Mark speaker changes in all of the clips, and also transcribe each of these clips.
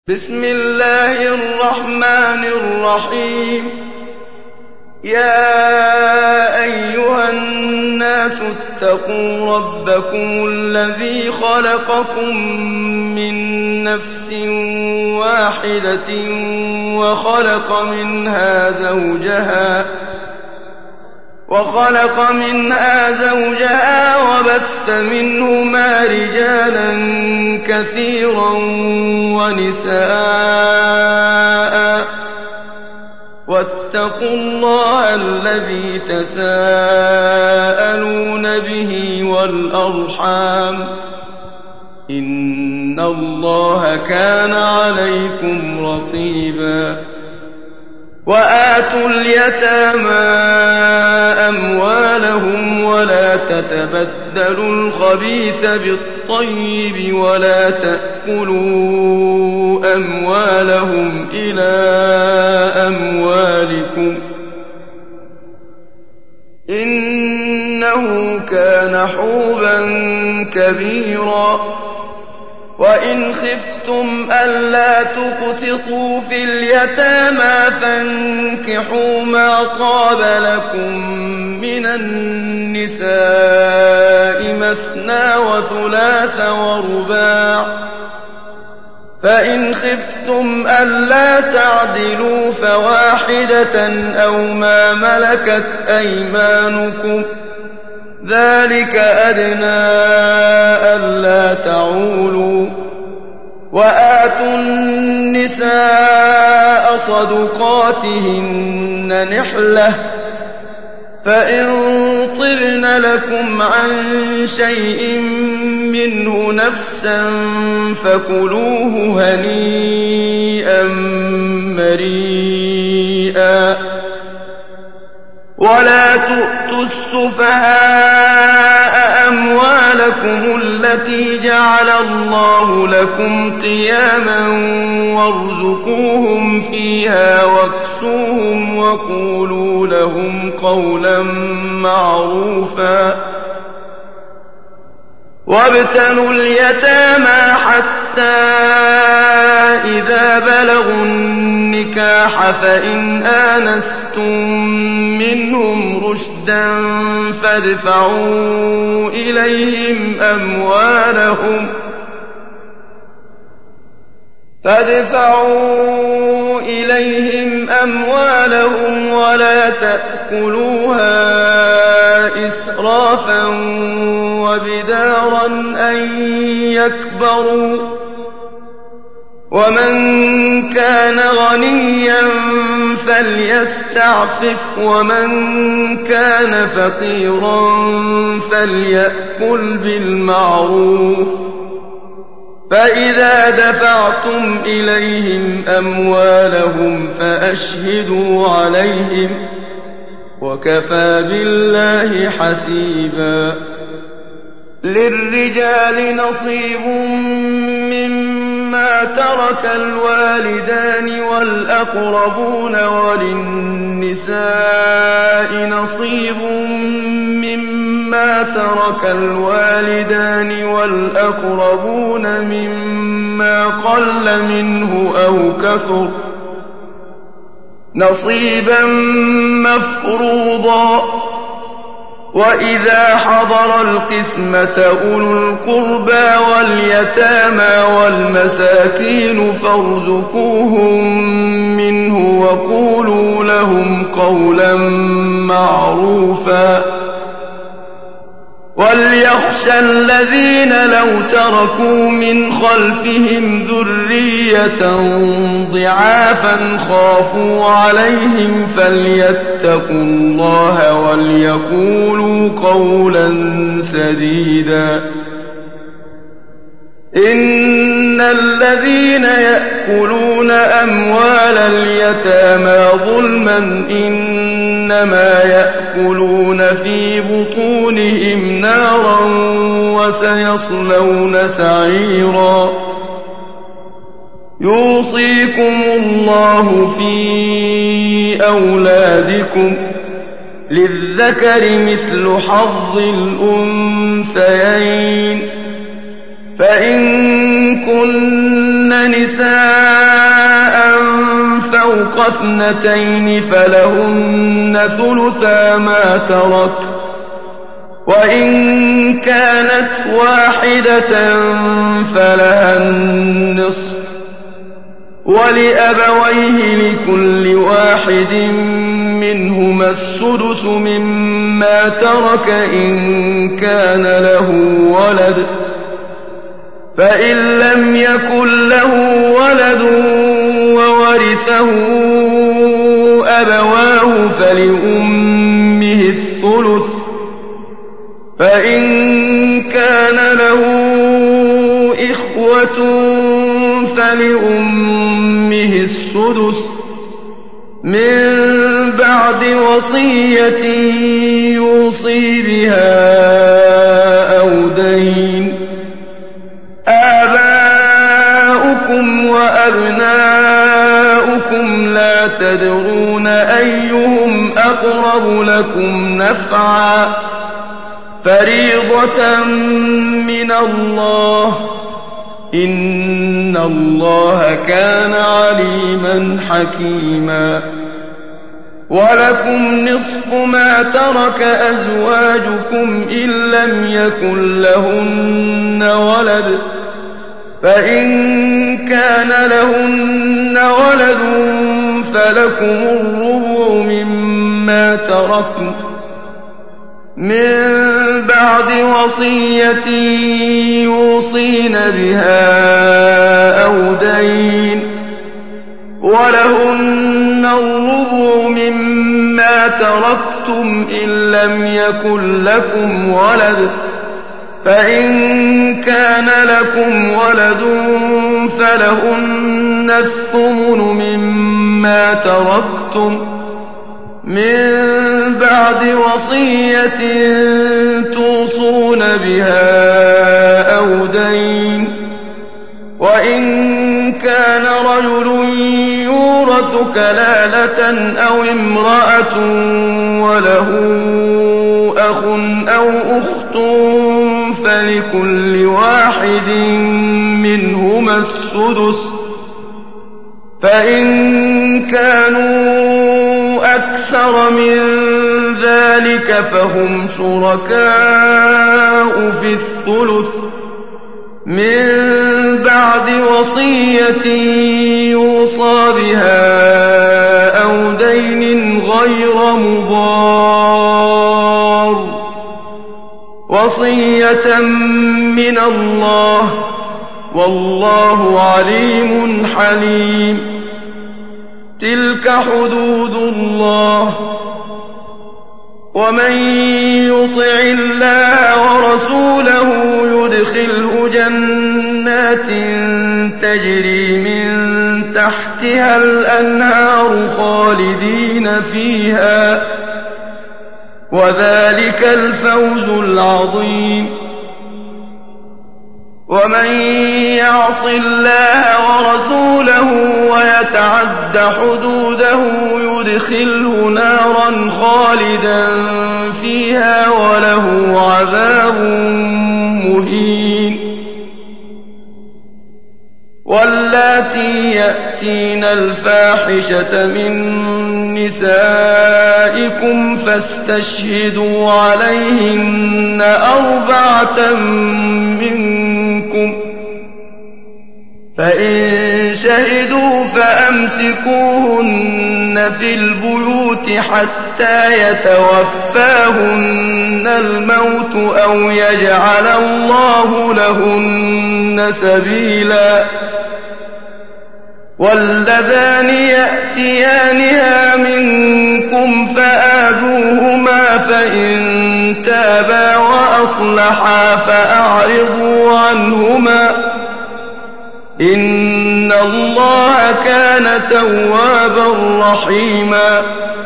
Speaker 1: بسم الله الرحمن الرحيم. يا أيها الناس اتقوا ربكم الذي خلقكم من نفس واحدة وخلق منها زوجها وبث منهما رجالا كثيرا ونساء، واتقوا الله الذي تساءلون به والأرحام، إن الله كان عليكم رقيبا. وآتوا اليتامى أموالهم ولا تتبدلوا الخبيث بالطيب ولا تأكلوا أموالهم إلى أموالكم، إنه كان حوبا كبيرا. وإن خفتم ألا تقسطوا في اليتامى فانكحوا ما طاب لكم من النساء مثنى وثلاث ورباع، فإن خفتم ألا تعدلوا فواحدة أو ما ملكت أيمانكم، ذلك أدنى ألا تعولوا. وآتوا النساء صدقاتهن نحلة، فإن طبن لكم عن شيء منه نفسا فكلوه هنيئا مريئا. ولا تؤتوا السفهاء أموالكم التي جعل الله لكم قياما وارزقوهم فيها واكسوهم وقولوا لهم قولا معروفا. وابتلوا اليتامى حتى إذا بلغوا النكاح فإن آنستم منهم رشدا فادفعوا إليهم أموالهم ولا تأكلوها إسرافا وبدارا أن يكبروا. ومن كان غنيا فليستعفف ومن كان فقيرا فليأكل بالمعروف. فإذا دفعتم إليهم أموالهم فأشهدوا عليهم، وكفى بالله حسيبا. للرجال نصيب مما ترك الوالدان والأقربون، وللنساء نصيب مما ترك الوالدان والأقربون مما قل منه أو كثر، نصيبا مفروضا. وإذا حضر القسمة أولو القربى واليتامى والمساكين فارزقوهم منه وقولوا لهم قولا معروفا. وليخشى الذين لو تركوا من خلفهم ذرية ضعافا خافوا عليهم فليتقوا الله وليقولوا قولا سديدا. إن الذين يأكلون أموال اليتامى ظلما إنما يأكلون في بطونهم نارا وسيصلون سعيرا. يوصيكم الله في أولادكم، للذكر مثل حظ الأنثيين، فإن كن نساء فوق 2 فلهن ثلثا ما ترك، وإن كانت واحدة فلها النصف، ولأبويه لكل واحد منهما السدس مما ترك إن كان له ولد، فإن لم يكن له ولد وورثه أبواه فلأمه الثلث، فإن كان له إخوة فلأمه السدس من بعد وصية يوصي بها أو دين. آباؤكم وأبناؤكم لا تدرون أيهم أقرب لكم نفعا، فريضة من الله، إن الله كان عليما حكيما. ولكم نصف ما ترك أزواجكم إن لم يكن لهن ولد، فإن كان لهن ولد فلكم الربع مما تركن من بعد وصية يوصين بها أو دين، ولهن الربع مما تركتم إن لم يكن لكم ولد، فإن كان لكم ولد فلهن الثمن مما تركتم من بعد وصية توصون بها أو دين. وإن كان رجل يورث كلالة أو امرأة وله أخ أو أخت فلكل واحد منهما السدس، فإن كانوا أكثر من ذلك فهم شركاء في الثلث من بعد وصية يوصى بها أو دين غير مضار، وصية من الله، والله عليم حليم. تلك حدود الله، ومن يطع الله ورسوله يدخله جنات تجري من تحتها الأنهار خالدين فيها، وذلك الفوز العظيم. ومن يعص الله ورسوله ويتعد حدوده يدخله نارا خالدا فيها وله عذاب مهين. واللاتي يأتين الفاحشة من نسائكم فاستشهدوا عليهن 4 منكم، فإن شهدوا فأمسكوهن في البيوت حتى يتوفاهن الموت أو يجعل الله لهن سبيلا. واللذان يأتيانها منكم فآذوهما، فإن تابا وأصلحا فأعرضوا عنهما، إن الله كان توابا رحيما.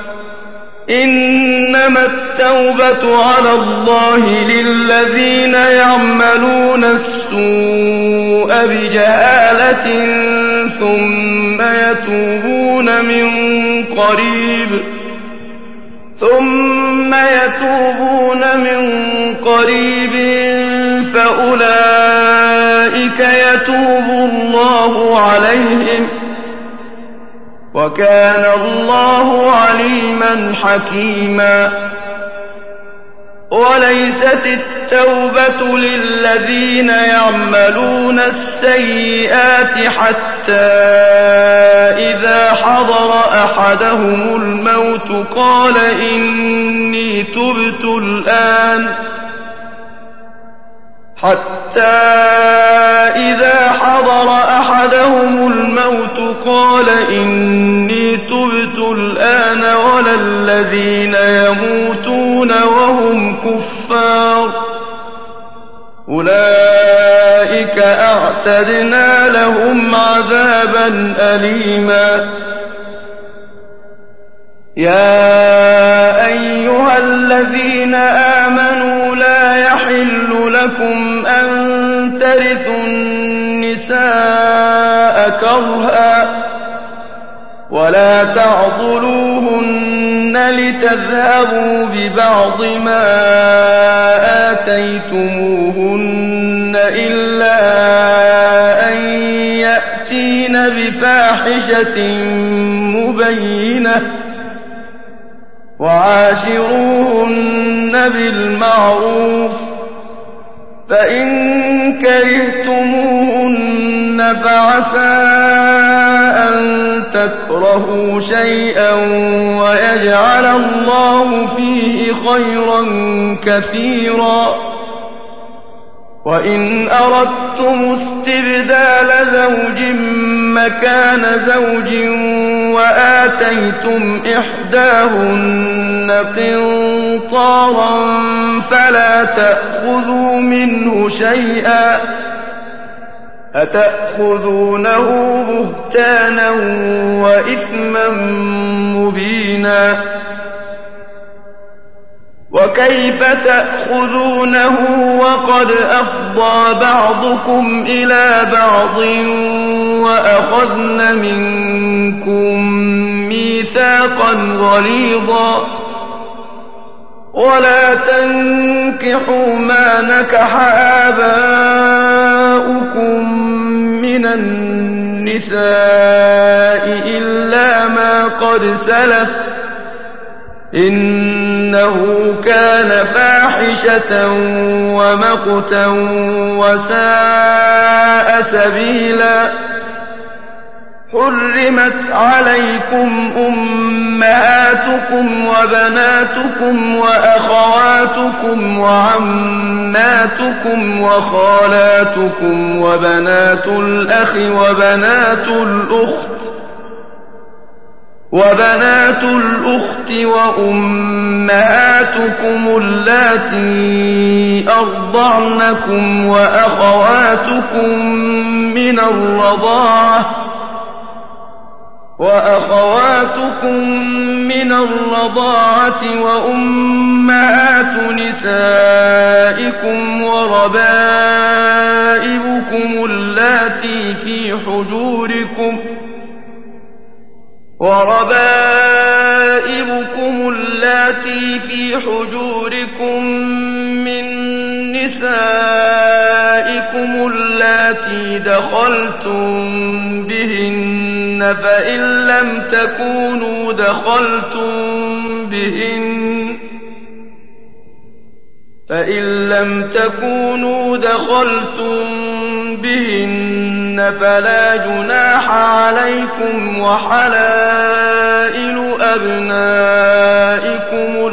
Speaker 1: إنما التوبة على الله للذين يعملون السوء بجهالة ثم يتوبون من قريب فأولئك يتوب الله عليهم وكان الله عليما حكيما وليست التوبة للذين يعملون السيئات حتى إذا حضر أحدهم الموت قال إني تبت الآن ولا الذين يموتون وهم كفار أولئك أعتدنا لهم عذابا أليما يا أيها الذين آمنوا لا يحل لكم أن ترثوا النساء كرها ولا تعضلوهن لتذهبوا ببعض ما آتيتموهن إلا أن يأتين بفاحشة مبينة وعاشروهن بالمعروف فإن كرهتموهن فعسى أن تكرهوا شيئا ويجعل الله فيه خيرا كثيرا وإن أردتم استبدال زوج مكان زوج وآتيتم إحداهن قنطارا فلا تأخذوا منه شيئا أتأخذونه بهتانا وإثما مبينا وكيف تأخذونه وقد أفضى بعضكم إلى بعض وأخذن منكم ميثاقا غليظا ولا تنكحوا ما نكح آباؤكم من النساء إلا ما قد سلف إنه كان فاحشة ومقتا وساء سبيلا حرمت عليكم أمهاتكم وبناتكم وأخواتكم وعماتكم وخالاتكم وبنات الأخ وبنات الأخت وأمهاتكم اللاتي أرضعنكم وأخواتكم من الرضاعة وأمهات نسائكم وربائبكم اللاتي في حجوركم من نسائكم اللاتي دخلتم بهن فإن لم تكونوا دخلتم بهن فلا جناح عليكم وحلائل أبنائكم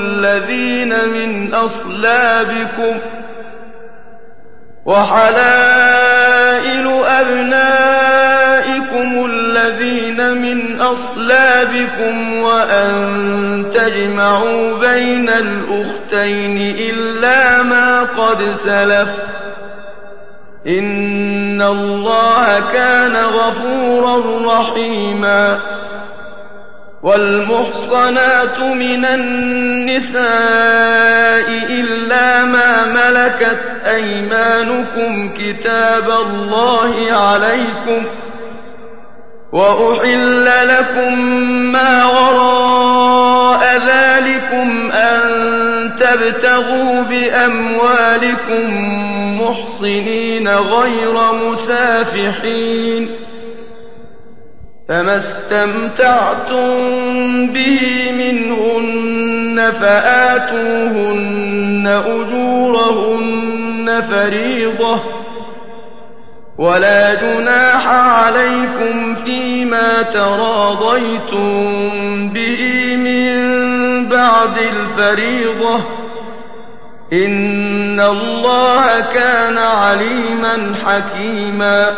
Speaker 1: الذين من أصلابكم وأن تجمعوا بين الأختين إلا ما قد سلف إن الله كان غفورا رحيما والمحصنات من النساء إلا ما ملكت أيمانكم كتاب الله عليكم وأحل لكم ما وراء ذلكم أن تبتغوا بأموالكم محصنين غير مسافحين فما استمتعتم به منهن فآتوهن أجورهن فريضة ولا جناح عليكم فيما تراضيتم به من بعد الفريضة إن الله كان عليما حكيما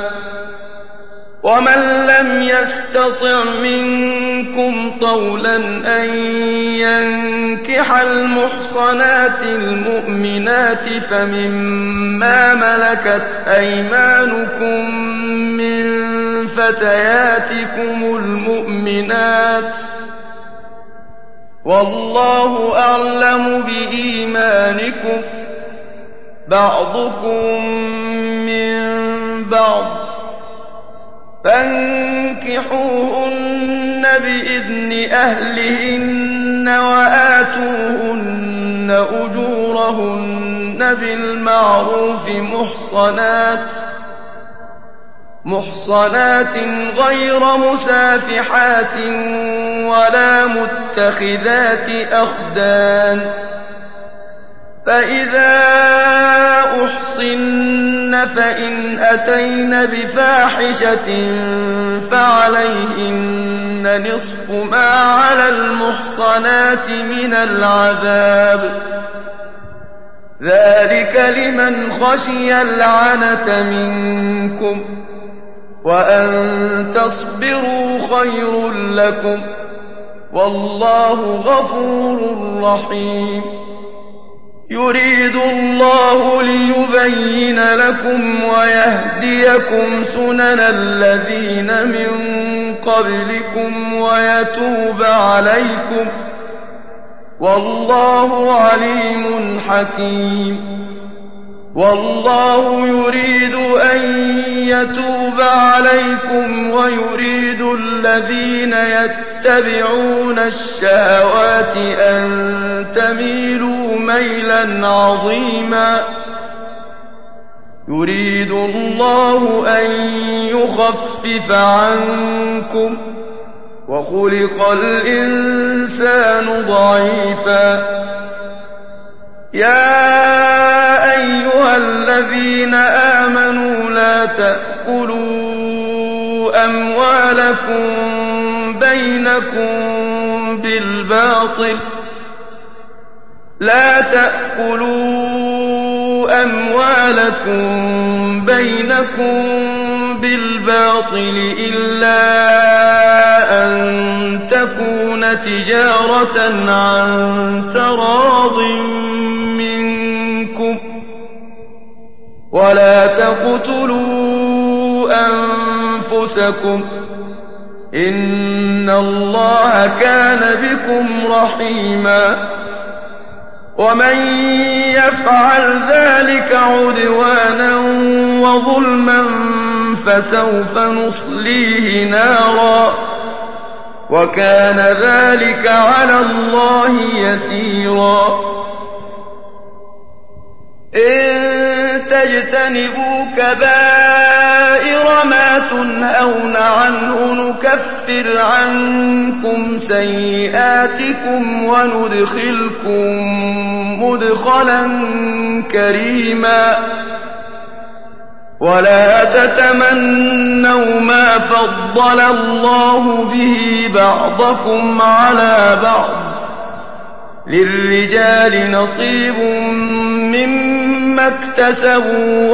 Speaker 1: ومن لم يستطع منكم طولا أن ينكح المحصنات المؤمنات فمما ملكت أيمانكم من فتياتكم المؤمنات والله أعلم بإيمانكم بعضكم من بعض فانكحوهن بإذن أهلهن وآتوهن أجورهن بالمعروف محصنات غير مسافحات ولا متخذات أخدان فإذا أحصن فإن أتين بفاحشة فعليهن نصف ما على المحصنات من العذاب ذلك لمن خشي العنة منكم وأن تصبروا خير لكم والله غفور رحيم يريد الله ليبين لكم ويهديكم سنن الذين من قبلكم ويتوب عليكم والله عليم حكيم والله يريد أن يتوب عليكم ويريد الذين يتبعون الشهوات أن تميلوا ميلا عظيما يريد الله أن يخفف عنكم وخلق الإنسان ضعيفا يا أيها الذين آمنوا لا تأكلوا أموالكم بينكم بالباطل إلا أن تكون تجارة عن تراض منكم ولا تقتلوا أنفسكم إن الله كان بكم رحيما ومن يفعل ذلك عدوانا وظلما فسوف نصليه نارا وكان ذلك على الله يسيرا إن تجتنبوا كبائر ما تنهون عنه نكفر عنكم سيئاتكم وندخلكم مدخلا كريما ولا تتمنوا ما فضل الله به بعضكم على بعض للرجال نصيب مما اكتسبوا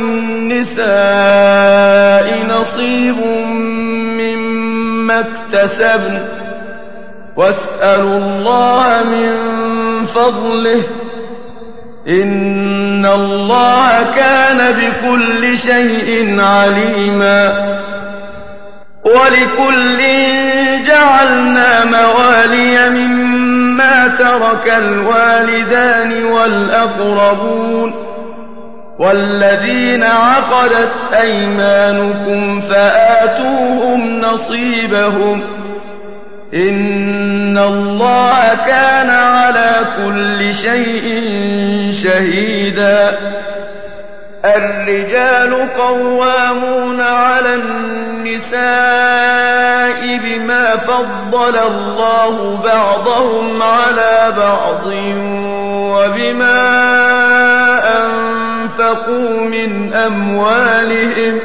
Speaker 1: وللنساء نصيب مما اكتسبن واسألوا الله من فضله إن الله كان بكل شيء عليما ولكل جعلنا موالي مما ترك الوالدان والأقربون والذين عقدت أيمانكم فآتوهم نصيبهم إن الله كان على كل شيء شهيدا الرجال قوامون على النساء بما فضل الله بعضهم على بعض وبما أنفقوا من أموالهم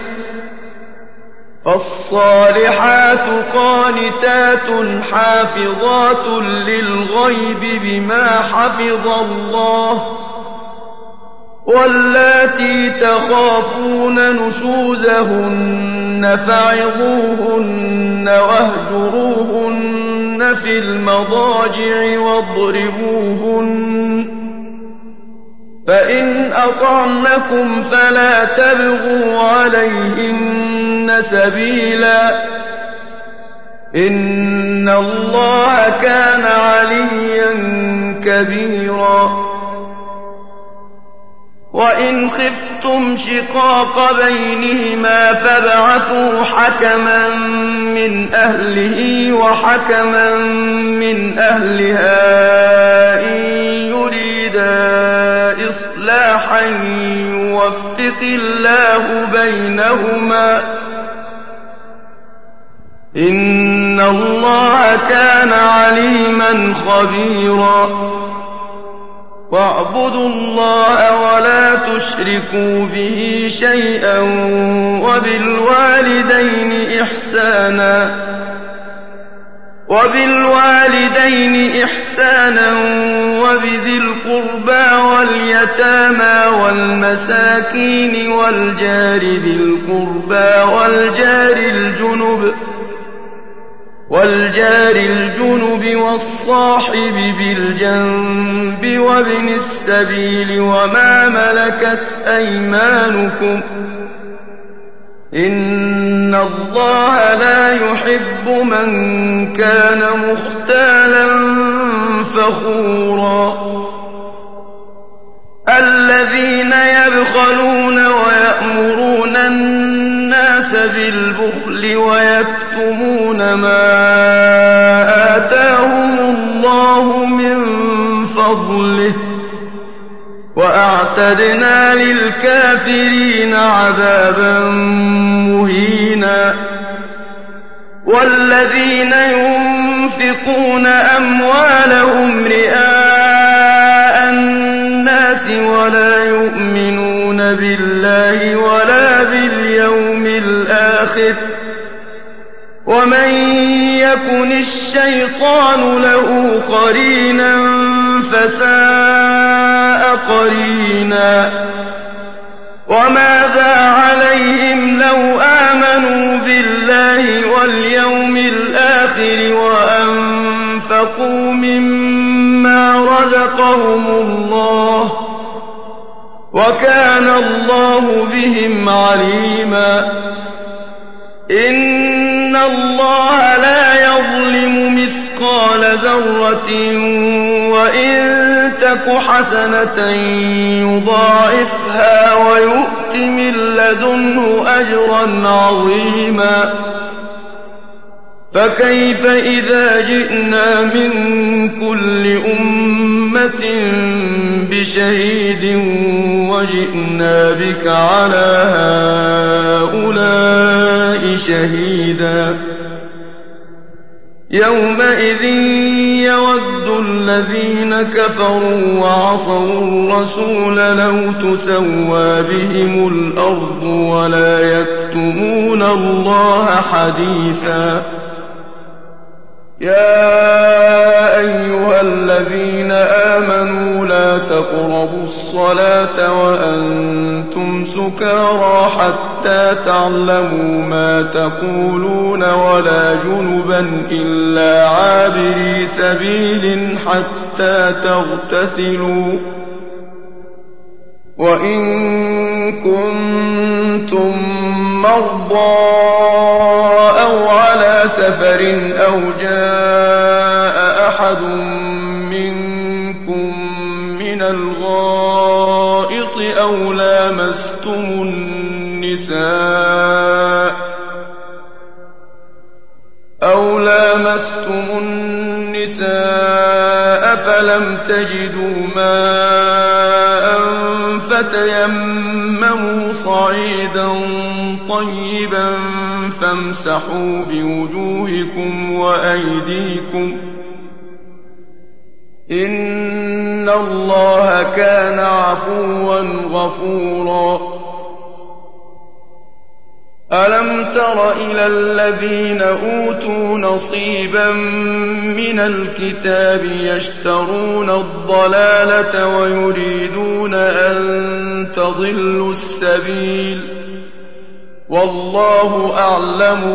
Speaker 1: فالصالحات قانتات حافظات للغيب بما حفظ الله واللاتي تخافون نشوزهن فعظوهن واهجروهن في المضاجع واضربوهن فإن أطعنكم فلا تبغوا عليهن سبيلا إن الله كان عليا كبيرا وإن خفتم شقاق بينهما فابعثوا حكما من أهله وحكما من أهلها إن يريدا إصلاحا يوفق الله بينهما إن الله كان عليما خبيرا واعبدوا الله ولا تشركوا به شيئا وبالوالدين إحسانا وبذي القربى واليتامى والمساكين والجار ذي القربى والجار الجنب والصاحب بالجنب وابن السبيل وما ملكت أيمانكم إن الله لا يحب من كان مختالا فخورا الذين يبخلون ويأمرون الناس بالبخل ويكتمون ما آتاهم الله من فضله وأعتدنا للكافرين عذابا مهينا والذين ينفقون أموالهم رئاء الناس ولا يؤمنون بالله ولا باليوم الآخر ومن يكن الشيطان له قرينا فساء قرينا وماذا عليهم لو آمنوا بالله واليوم الآخر وأنفقوا مما رزقهم الله وكان الله بهم عليما إن الله لا يظلم مثقال ذرة وإن تك حسنة يضاعفها ويؤت من لدنه أجرا عظيما فكيف إذا جئنا من كل أمة بشهيد وجئنا بك على هؤلاء شهيدا يومئذ يود الذين كفروا وعصوا الرسول لو تسوى بهم الأرض ولا يكتمون الله حديثا يا أيها الذين آمنوا لا تقربوا الصلاة وأنتم سكارى حتى تعلموا ما تقولون ولا جنبا إلا عابري سبيل حتى تغتسلوا وإن كنتم مرضى أو على سفر أو جاء أحد منكم من الغائط أو لامستم النساء فلم تجدوا ماء فتيمموا فامسحوا بوجوهكم وأيديكم إن الله كان عفوا غفورا ألم تر إلى الذين أوتوا نصيبا من الكتاب يشترون الضلالة ويريدون أن تضلوا السبيل والله أعلم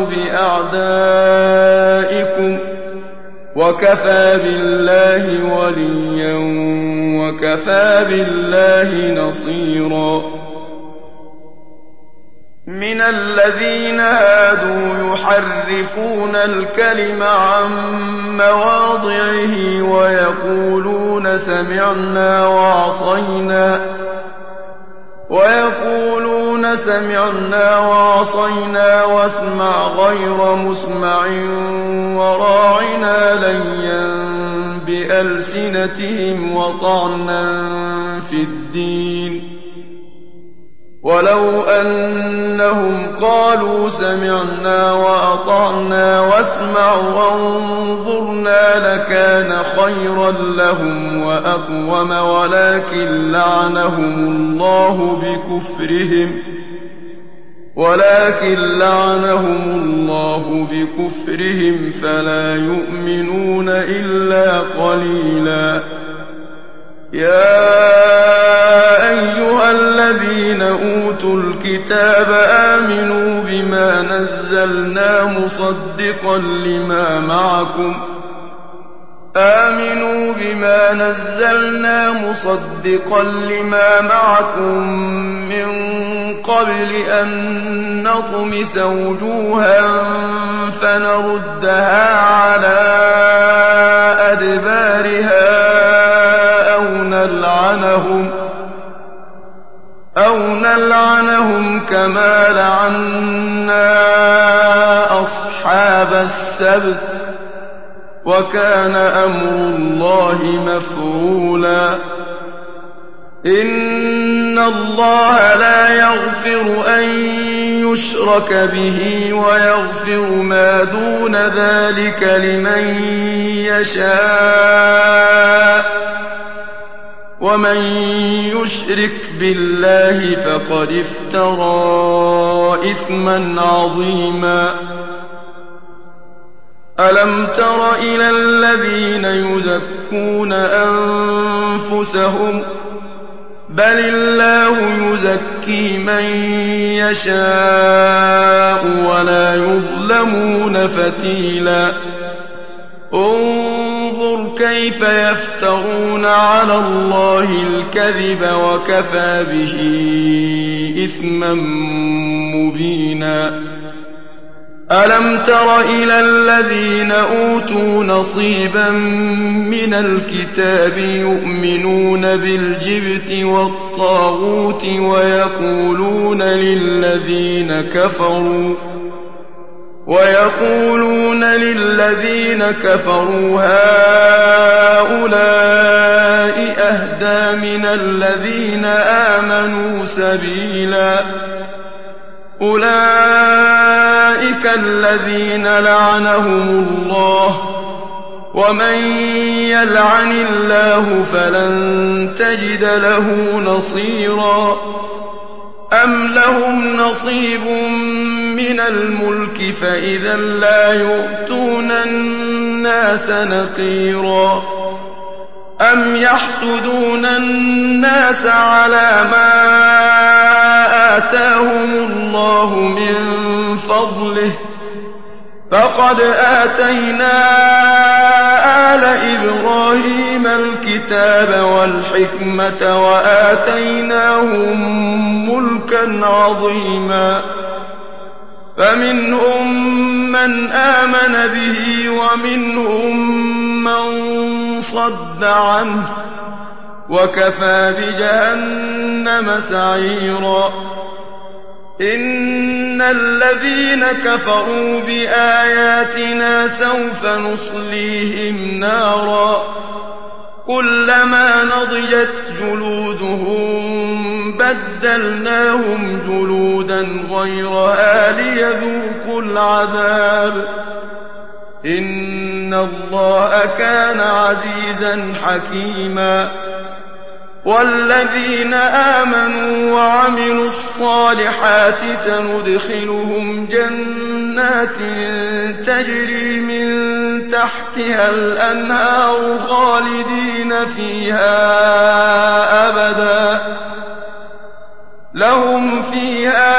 Speaker 1: بأعدائكم وكفى بالله وليا وكفى بالله نصيرا من الذين هادوا يحرفون الكلم عن مواضعه ويقولون سمعنا وعصينا واسمع غير مسمع وراعنا ليا بألسنتهم وطعنا في الدين ولو أنهم قالوا سمعنا وأطعنا واسمع وانظرنا لكان خيرا لهم وأقوم ولكن لعنهم الله بكفرهم فلا يؤمنون إلا قليلا يا أيها الذين أوتوا الكتاب آمنوا بما نزلنا مصدقا لما معكم من قبل أن نطمس وجوها فنردها على أدبارها أو نلعنهم كما لعنا أصحاب السبت وكان أمر الله مفعولا إن الله لا يغفر أن يشرك به ويغفر ما دون ذلك لمن يشاء ومن يشرك بالله فقد افترى إثما عظيما ألم تر إلى الذين يزكون أنفسهم بل الله يزكي من يشاء ولا يظلمون فتيلا انظر كيف يفترون على الله الكذب وكفى به إثما مبينا ألم تر إلى الذين أوتوا نصيبا من الكتاب يؤمنون بالجبت والطاغوت ويقولون للذين كفروا هؤلاء أهدى من الذين آمنوا سبيلا أولئك الذين لعنهم الله ومن يلعن الله فلن تجد له نصيرا أم لهم نصيب من الملك فإذا لا يؤتون الناس نقيرا أم يحسدون الناس على ما آتاهم الله من فضله فقد آتينا آل إبراهيم الكتاب والحكمة وآتيناهم ملكا عظيما فمنهم من آمن به ومنهم من صد عنه وكفى بجهنم سعيرا إن الذين كفروا بآياتنا سوف نصليهم نارا كلما نضجت جلودهم بدلناهم جلودا غيرها ليذوقوا العذاب إن الله كان عزيزا حكيما والذين آمنوا وعملوا الصالحات سندخلهم جنات تجري من تحتها الأنهار خالدين فيها أبدا لهم فيها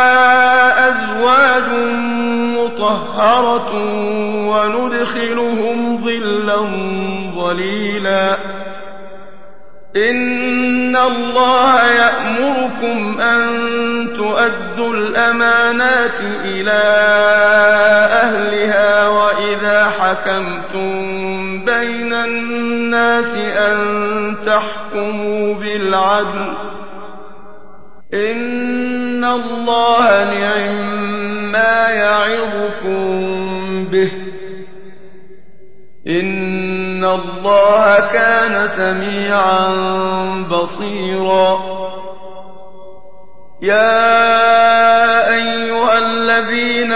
Speaker 1: أزواج مطهرة وندخلهم ظلا ظليلا إن الله يأمركم أن تؤدوا الأمانات إلى أهلها وإذا حكمتم بين الناس أن تحكموا بالعدل إن الله نعما يعظكم به إن الله كان سميعا بصيرا يا أيها الذين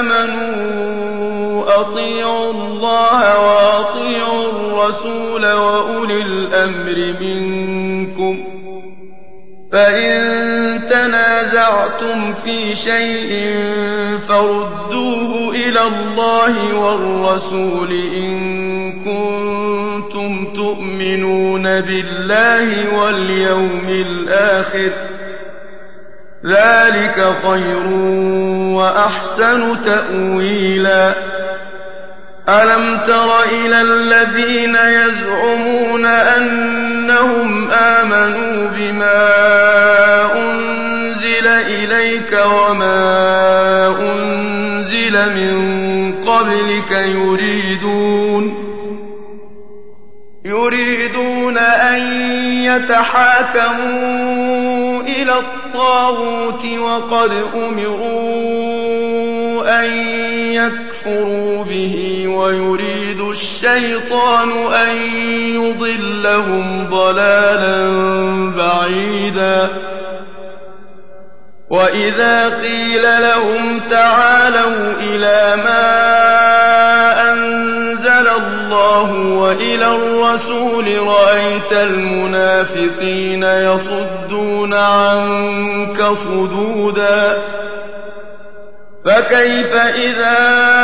Speaker 1: آمنوا أطيعوا الله وأطيعوا الرسول وأولي الأمر منكم فإن تنازعتم في شيء فردوه إلى الله والرسول إن كنتم تؤمنون بالله واليوم الآخر ذلك خير وأحسن تأويلا ألم تر إلى الذين يزعمون أنهم آمنوا بما أنزل إليك وما أنزل من قبلك يريدون أن يتحاكموا إلى الطاغوت وقد أمروا أن يكفروا به ويريد الشيطان أن يضلهم ضلالا بعيدا وإذا قيل لهم تعالوا إلى ما أنزل الله وإلى الرسول رأيت المنافقين يصدون عنك صدودا فكيف إذا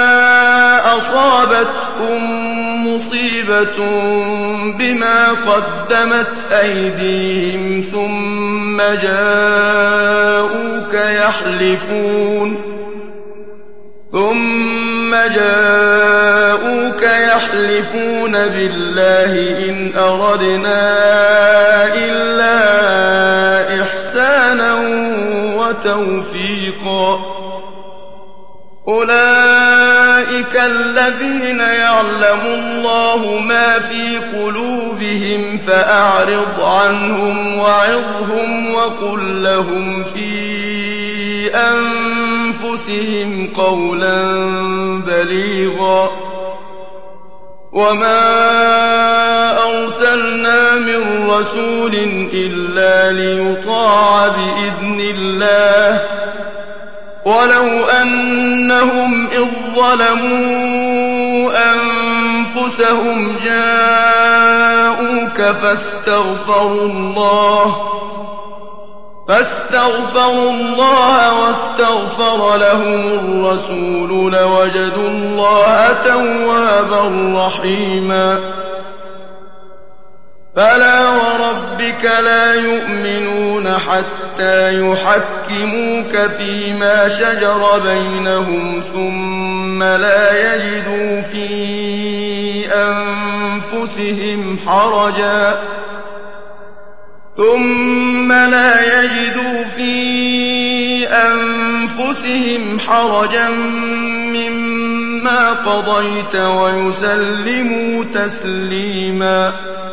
Speaker 1: أصابتهم مصيبة بما قدمت أيديهم ثم جاءوك يحلفون بالله إن أردنا إلا إحسانا وتوفيقا أولئك الذين يعلم الله ما في قلوبهم فأعرض عنهم وعظهم وقل لهم في أنفسهم قولا بليغا وما أرسلنا من رسول إلا ليطاع بإذن الله ولو أنهم إذ ظلموا أنفسهم جاءوك فاستغفروا الله واستغفر لهم الرسول لوجدوا الله توابا رحيما فلا وربك لا يؤمنون حتى يحكموك فيما شجر بينهم ثم لا يجدوا في أنفسهم حرجا مما قضيت ويسلموا تسليما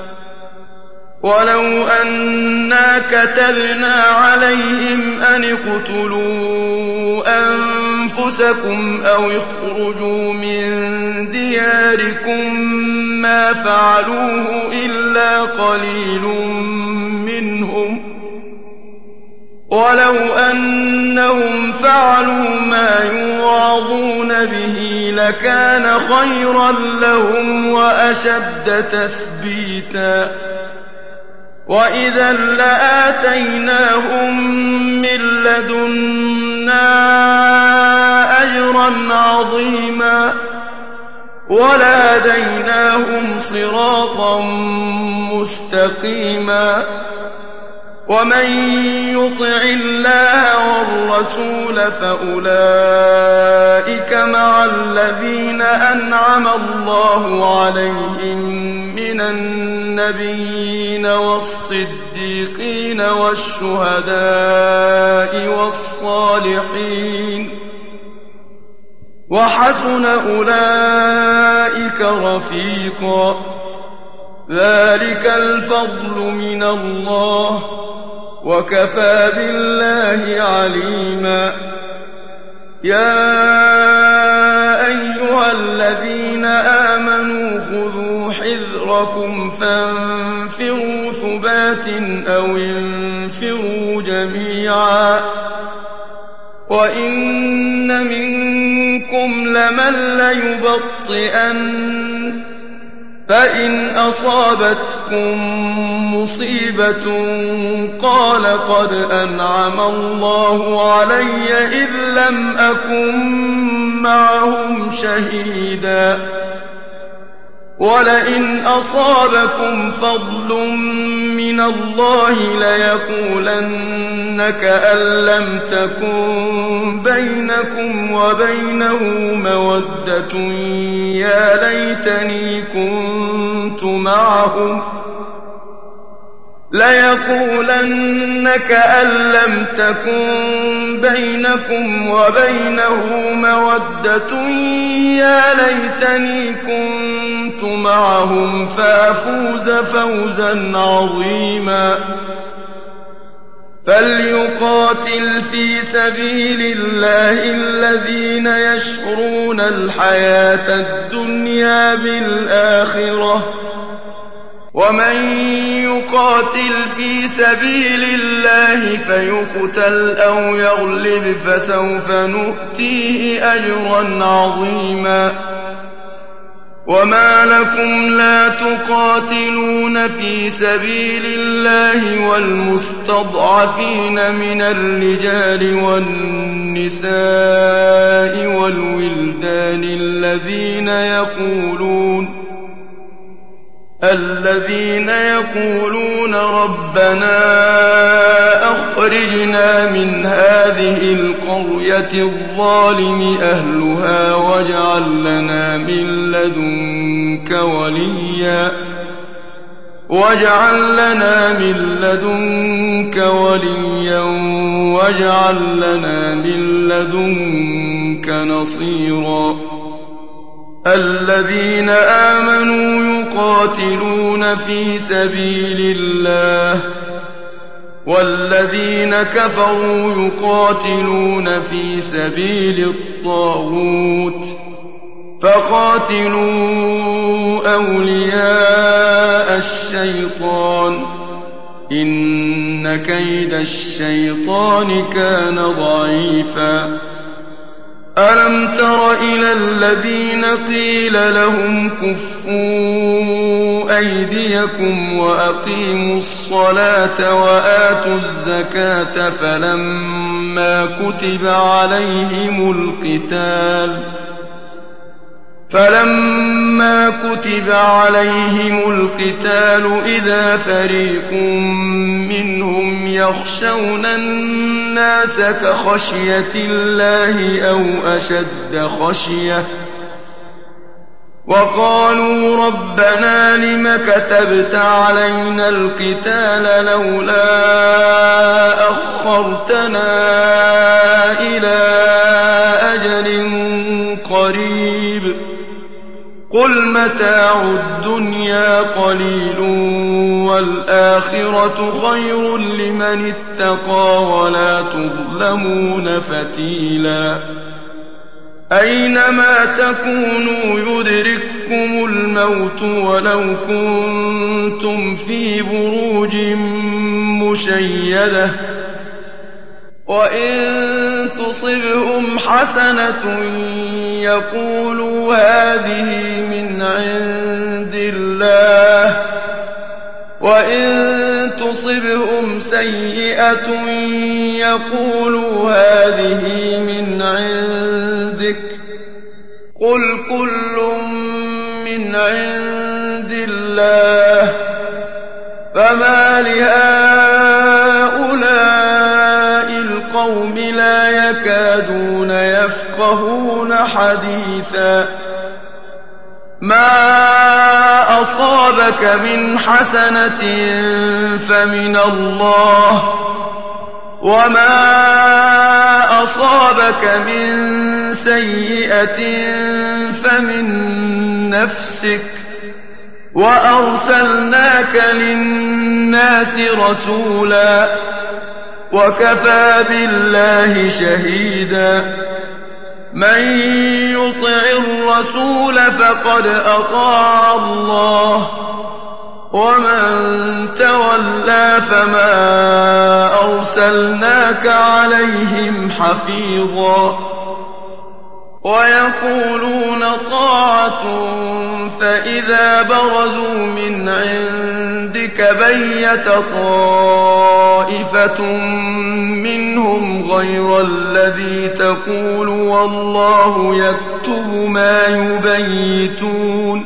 Speaker 1: ولو أنا كتبنا عليهم أن اقتلوا أنفسكم أو اخرجوا من دياركم ما فعلوه إلا قليل منهم ولو أنهم فعلوا ما يوعظون به لكان خيرا لهم وأشد تثبيتا وإذا لآتيناهم من لدنا أجرا عظيما ولهديناهم صراطا مستقيما ومن يطع الله والرسول فأولئك مع الذين أنعم الله عليهم من النبيين والصديقين والشهداء والصالحين وحسن أولئك رفيقا ذلك الفضل من الله وكفى بالله عليما يا أيها الذين آمنوا خذوا حذركم فانفروا ثبات أو انفروا جميعا وإن منكم لمن ليبطئن فإن أصابتكم مصيبة قال قد أنعم الله علي إذ لم أكن معهم شهيدا ولئن أصابكم فضل من الله ليقولن كأن لم تكن بينكم وبينه مودة يا ليتني كنت معهم ليقولن كأن لم تكن بينكم وبينه مودة يا ليتني كنت معهم فأفوز فوزا عظيما فليقاتل في سبيل الله الذين يشرون الحياة الدنيا بالآخرة ومن يقاتل في سبيل الله فيقتل أو يغلب فسوف نؤتيه أجرا عظيما وما لكم لا تقاتلون في سبيل الله والمستضعفين من الرجال والنساء والولدان الذين يقولون ربنا أخرجنا من هذه القرية الظالم أهلها واجعل لنا من لدنك وليا واجعل لنا من لدنك نصيرا الذين آمنوا يقاتلون في سبيل الله والذين كفروا يقاتلون في سبيل الطاغوت فقاتلوا أولياء الشيطان إن كيد الشيطان كان ضعيفا ألم تر إلى الذين قيل لهم كفوا أيديكم وأقيموا الصلاة وآتوا الزكاة فلما كتب عليهم القتال إذا فريق منهم يخشون الناس كخشية الله أو أشد خشية وقالوا ربنا لم كتبت علينا القتال لولا أخرتنا إلى أجل قريب قل متاع الدنيا قليل والآخرة خير لمن اتقى ولا تظلمون فتيلا أينما تكونوا يدرككم الموت ولو كنتم في بروج مشيدة وإن تصبهم حسنة يقولوا هذه من عند الله، وإن تصبهم سيئة يقولوا هذه من عندك، قل كل من عند الله، فما لهؤلاء القوم لا يكادون يفقهون حديثا. ما أصابك من حسنة فمن الله، وما أصابك من سيئة فمن نفسك، وأرسلناك للناس رسولا، وكفى بالله شهيدا. من يطع الرسول فقد أطاع الله، ومن تولى فما أرسلناك عليهم حفيظا. ويقولون طاعة فإذا برزوا من عندك بيت طائفة منهم غير الذي تقول والله يكتب ما يبيتون،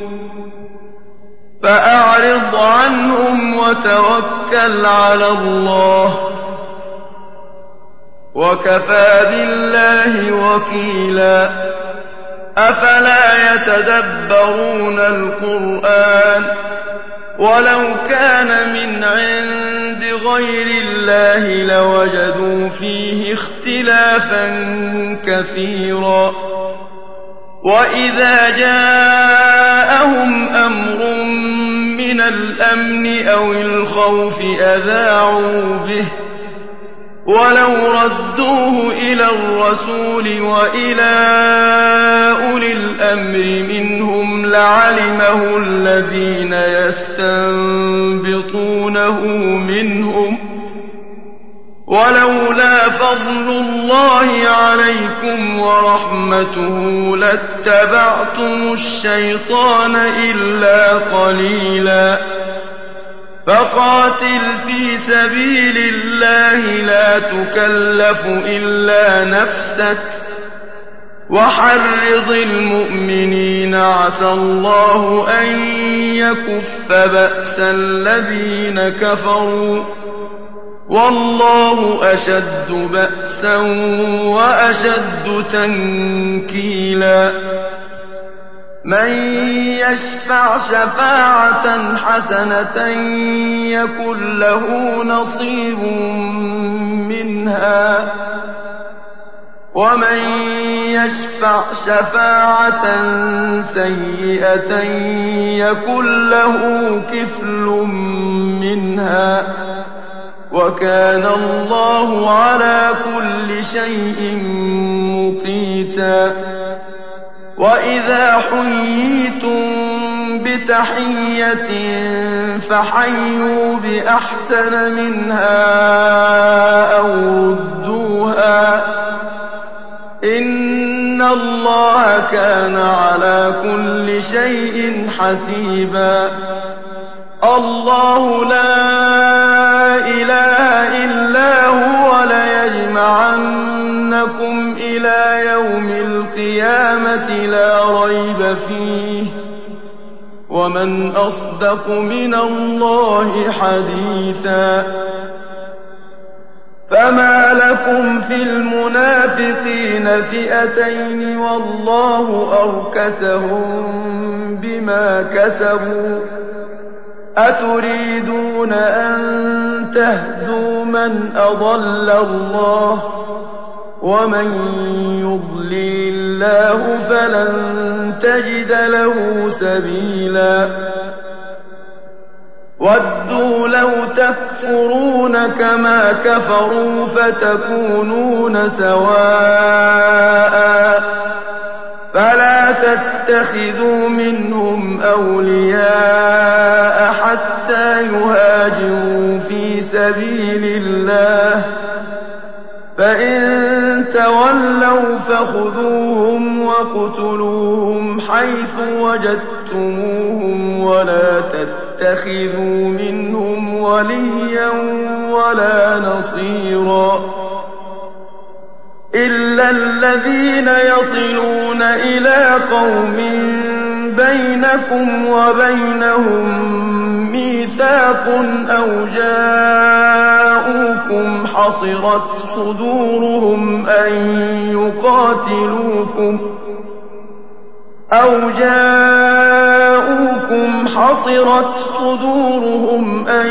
Speaker 1: فأعرض عنهم وتوكل على الله، وكفى بالله وكيلا. أفلا يتدبرون القرآن ولو كان من عند غير الله لوجدوا فيه اختلافا كثيرا. وإذا جاءهم أمر من الأمن أو الخوف أذاعوا به، ولو ردوه إلى الرسول وإلى أولي الأمر منهم لعلمه الذين يستنبطونه منهم، ولولا فضل الله عليكم ورحمته لاتبعتم الشيطان إلا قليلا. فقاتل في سبيل الله لا تكلف إلا نفسك، وحرض المؤمنين عسى الله أن يكف بأس الذين كفروا، والله أشد بأسا وأشد تنكيلا. من يشفع شفاعة حسنة يكن له نصيب منها، ومن يشفع شفاعة سيئة يكن له كفل منها، وكان الله على كل شيء مقيتا. وإذا حييتم بتحية فحيوا بأحسن منها أو ردوها، إن الله كان على كل شيء حسيبا. الله لا إله إلا هو ليجمعنكم إلى يوم القيامة لا ريب فيه، ومن أصدق من الله حديثا. فما لكم في المنافقين فئتين والله أركسهم بما كسبوا، أتريدون أن تهدوا من أضل الله، ومن يضلل الله فلن تجد له سبيلا. ودوا لو تكفرون كما كفروا فتكونون سواء، فلا تتخذوا منهم أولياء حتى يهاجروا في سبيل الله، فإن تولوا فخذوهم واقتلوهم حيث وجدتموهم ولا تتخذوا منهم وليا ولا نصيرا إلا الذين يصلون إلى قوم بينكم وبينهم ميثاق أو جاءوكم حصرت صدورهم أن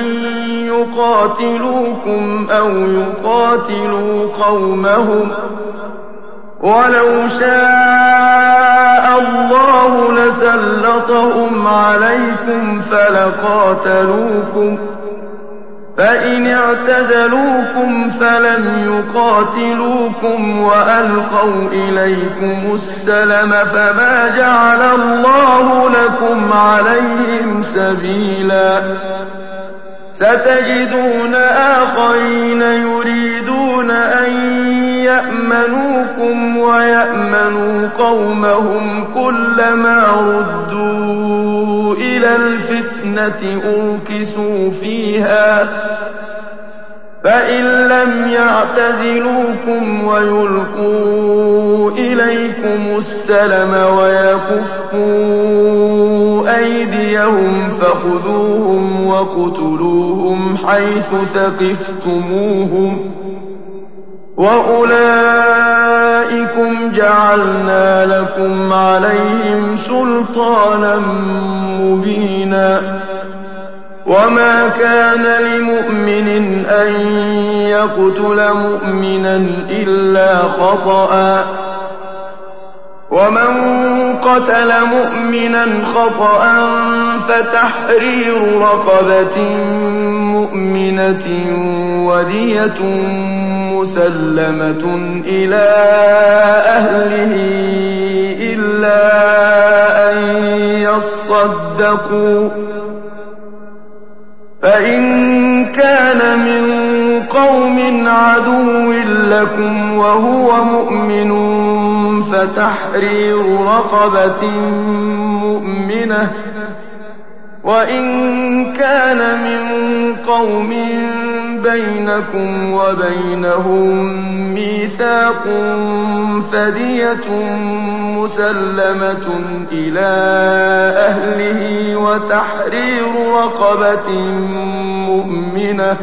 Speaker 1: يقاتلوكم أو يقاتلوا قومهم ولو شاء الله لسلطهم عليكم فلقاتلوكم فإن اعتزلوكم فلم يقاتلوكم وألقوا إليكم السلم فما جعل الله لكم عليهم سبيلا ستجدون آخرين يريدون أن يأمنوكم ويأمنوا قومهم كلما ردوا إلى الفتنة أركسوا فيها فإن لم يعتزلوكم ويلقوا إليكم السلم ويكفوا أيديهم فخذوهم وقتلوهم حيث ثقفتموهم وأولئكم جعلنا لكم عليهم سلطانا مبينا وما كان لمؤمن أن يقتل مؤمنا إلا خطأ ومن قتل مؤمنا خطأ فتحرير رقبة مؤمنة ودية مسلمة إلى أهله إلا أن يصدقوا فإن كان من قوم عدو لكم وهو مؤمن فتحرير رقبة مؤمنة وإن كان من قوم بينكم وبينهم ميثاق فدية مسلمة إلى أهله وتحرير رقبة مؤمنة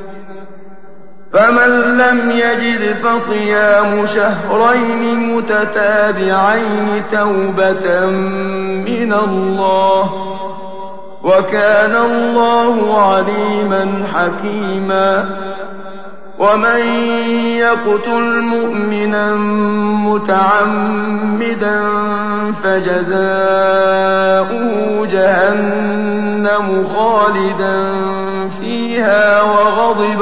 Speaker 1: فمن لم يجد فصيام شهرين متتابعين توبة من الله وكان الله عليما حكيما ومن يقتل مؤمنا متعمدا فجزاؤه جهنم خالدا فيها وغضب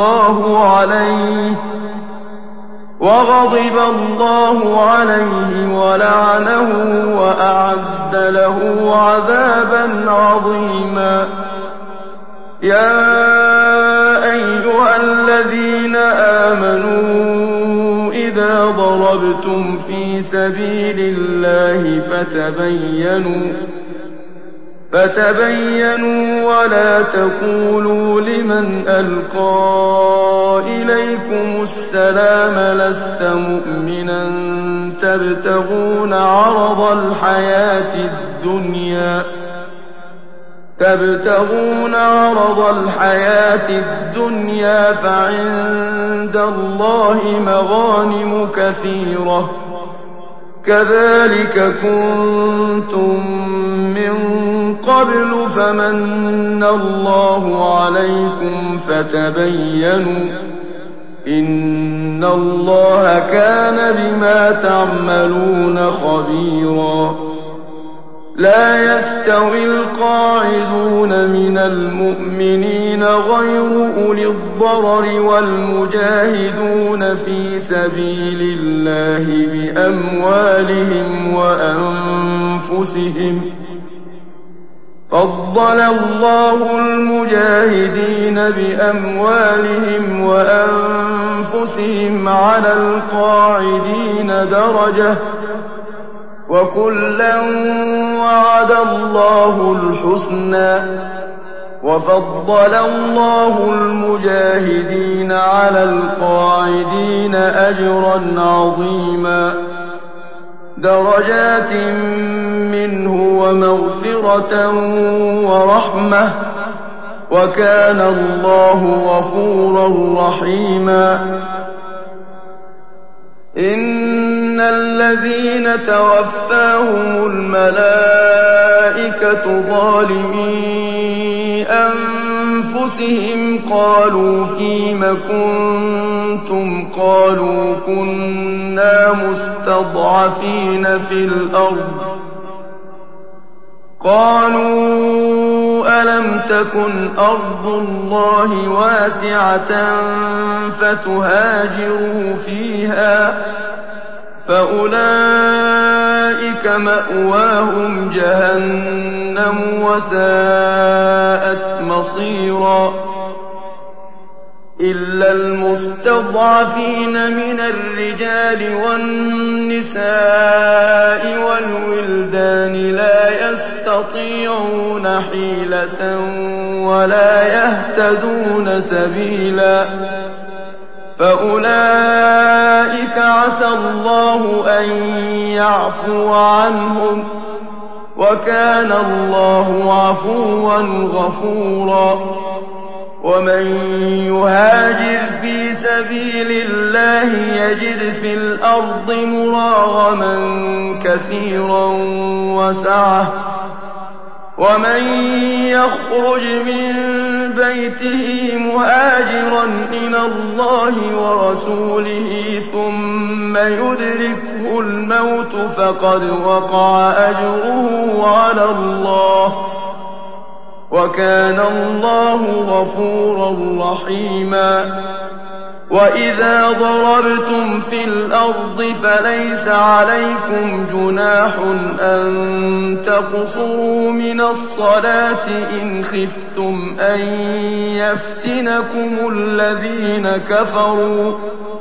Speaker 1: الله عليه ولعنه وأعد له عذابا عظيما يا أيها الذين آمنوا إذا ضربتم في سبيل الله فتبينوا ولا تقولوا لمن ألقى إليكم السلام لست مؤمنا تبتغون عرض الحياة الدنيا فعند الله مغانم كثيرة كذلك كنتم من قبل فمن الله عليكم فتبينوا إن الله كان بما تعملون خبيرا لا يستوي القاعدون من المؤمنين غير أولي الضرر والمجاهدون في سبيل الله بأموالهم وأنفسهم فضل الله المجاهدين بأموالهم وأنفسهم على القاعدين درجة وكلا وعد الله الحسنى وفضل الله المجاهدين على القاعدين أجرا عظيما درجات منه ومغفرة ورحمة وكان الله غفورا رحيما إن الذين توفاهم الملائكة ظالمي أنفسهم قالوا فيم كنتم قالوا كنا مستضعفين في الأرض قالوا ألم تكن أرض الله واسعة فتهاجروا فيها فأولئك مأواهم جهنم وساءت مصيرا إلا المستضعفين من الرجال والنساء والولدان لا يستطيعون حيلة ولا يهتدون سبيلا فأولئك عسى الله أن يعفو عنهم وكان الله عفوا غفورا ومن يهاجر في سبيل الله يجد في الأرض مراغما كثيرا وسعة ومن يخرج من بيته مهاجرا إلى الله ورسوله ثم يدركه الموت فقد وقع أجره على الله وكان الله غفورا رحيما وإذا ضربتم في الأرض فليس عليكم جناح أن تقصروا من الصلاة إن خفتم أن يفتنكم الذين كفروا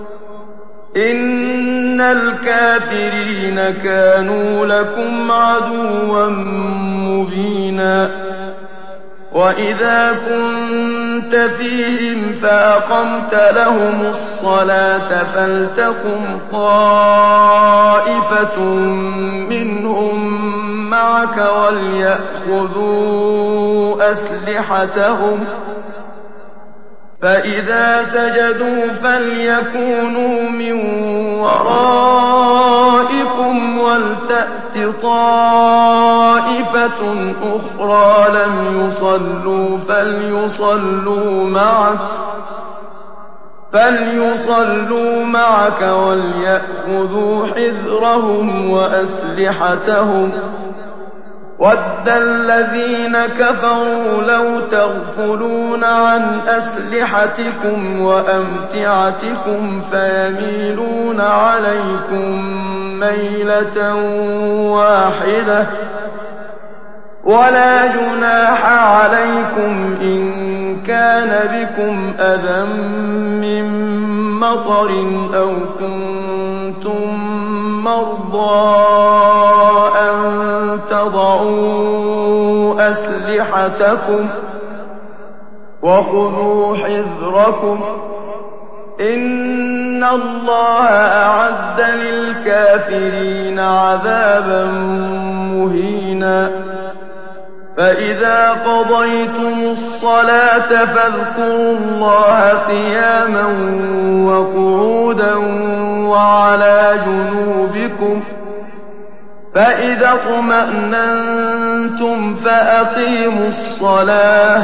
Speaker 1: إن الكافرين كانوا لكم عدوا مبينا وإذا كنت فيهم فأقمت لهم الصلاة فلتقم طائفة منهم معك وليأخذوا أسلحتهم فإذا سجدوا فليكونوا من ورائكم ولتأت طائفة أخرى لم يصلوا فليصلوا معك وليأخذوا حذرهم وأسلحتهم وَدَّ الَّذِينَ كَفَرُوا لَوْ تَغْفُلُونَ عَنْ أَسْلِحَتِكُمْ وَأَمْتِعَتِكُمْ فَيَمِيلُونَ عَلَيْكُمْ مَيْلَةً وَاحِدَةً وَلَا جُنَاحَ عَلَيْكُمْ إِن كَانَ بِكُمْ أَذًى مِّن مَّطَرٍ أَوْ كُنتُم مَّرْضَىٰ أَن تَضَعُوا أَسْلِحَتَكُمْ وَخُذُوا حِذْرَكُمْ إِنَّ اللَّهَ أَعَدَّ لِلْكَافِرِينَ عَذَابًا مُّهِينًا فَإِذَا قَضَيْتُمُ الصَّلَاةَ فاذكروا اللَّهَ قِيَامًا وَقُعُودًا وَعَلَىٰ جُنُوبِكُمْ فَإِذَا اطْمَأْنَنتُمْ فَأَقِيمُوا الصَّلَاةَ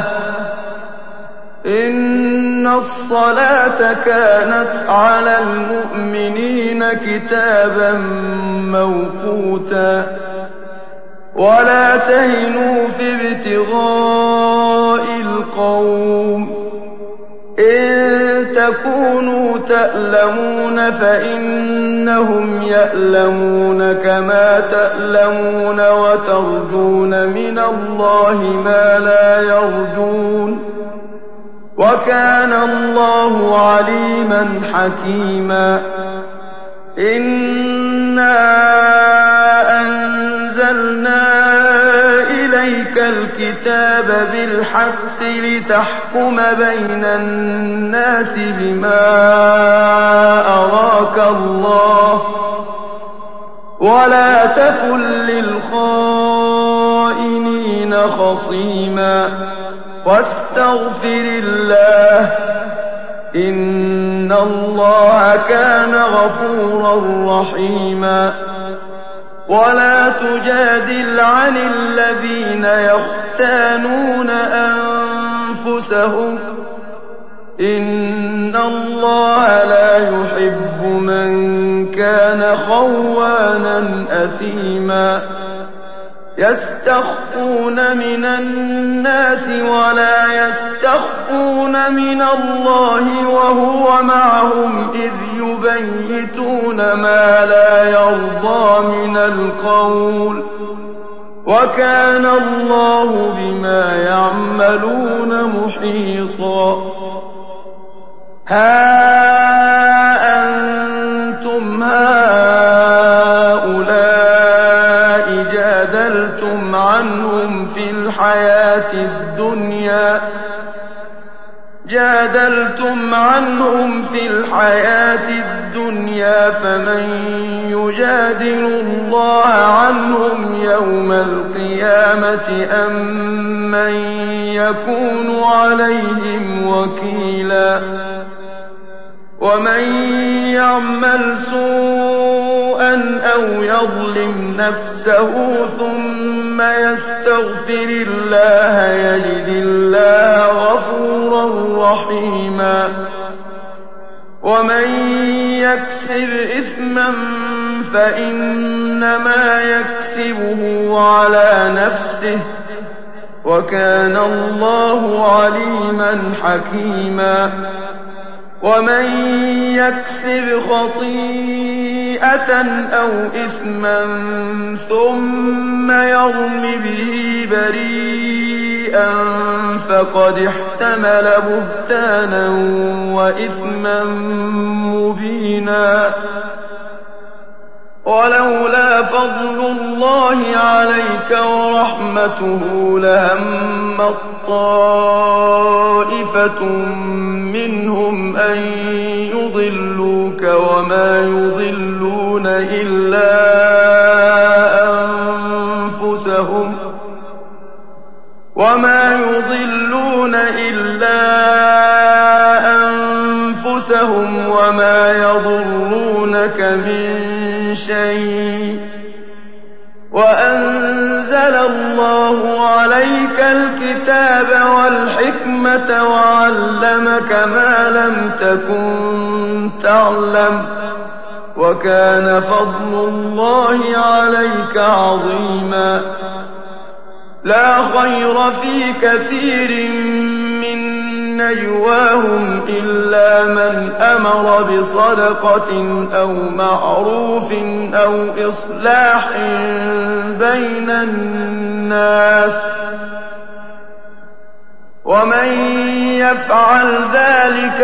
Speaker 1: إِنَّ الصَّلَاةَ كَانَتْ عَلَى الْمُؤْمِنِينَ كِتَابًا مَّوْقُوتًا وَلَا تَهِنُوا فِي ابْتِغَاءِ الْقَوْمِ إِن تكونوا تألمون فإنهم يألمون كما تألمون وترجون من الله ما لا يرجون وكان الله عليما حكيما إنا أنزلنا إليك الكتاب بالحق لتحكم بين الناس بما أراك الله ولا تكن للخائنين خصيما واستغفر الله إن الله كان غفورا رحيما ولا تجادل عن الذين يختانون أنفسهم إن الله لا يحب من كان خوانا أثيما يستخفون من الناس ولا يستخفون من الله وهو معهم إذ يبيتون ما لا يرضى من القول وكان الله بما يعملون محيطا ها أنتم هؤلاء جادلتم عنهم في الحياة الدنيا فمن يجادل الله عنهم يوم القيامة أم من يكون عليهم وكيلا ومن يعمل سوءا أو يظلم نفسه ثم يستغفر الله يجد الله غفورا رحيما ومن يكسب إثما فإنما يكسبه على نفسه وكان الله عليما حكيما ومن يكسب خطيئة أو إثما ثم يرم به بريئا فقد احتمل بهتانا وإثما مبينا ولولا فضل الله عليك ورحمته لهمت طائفة منهم أن يضلوك وما يضلون إلا أنفسهم وما يضرونك من شيء وأنزل الله عليك الكتاب والحكمة وعلمك ما لم تكن تعلم وكان فضل الله عليك عظيما لا خير في كثير من نجواهم إلا من أمر بصدقة أو معروف أو إصلاح بين الناس ومن يفعل ذلك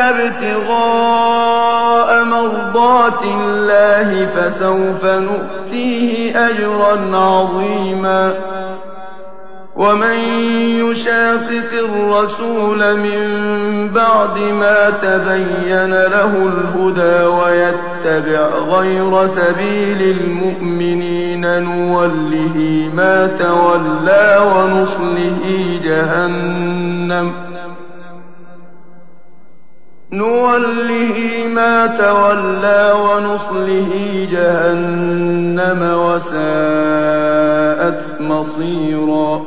Speaker 1: ابتغاء مرضات الله فسوف نؤتيه أجرا عظيما ومن يشاقق الرسول من بعد ما تبين له الهدى ويتبع غير سبيل المؤمنين نوله ما تولى ونصله جهنم وساءت مصيرا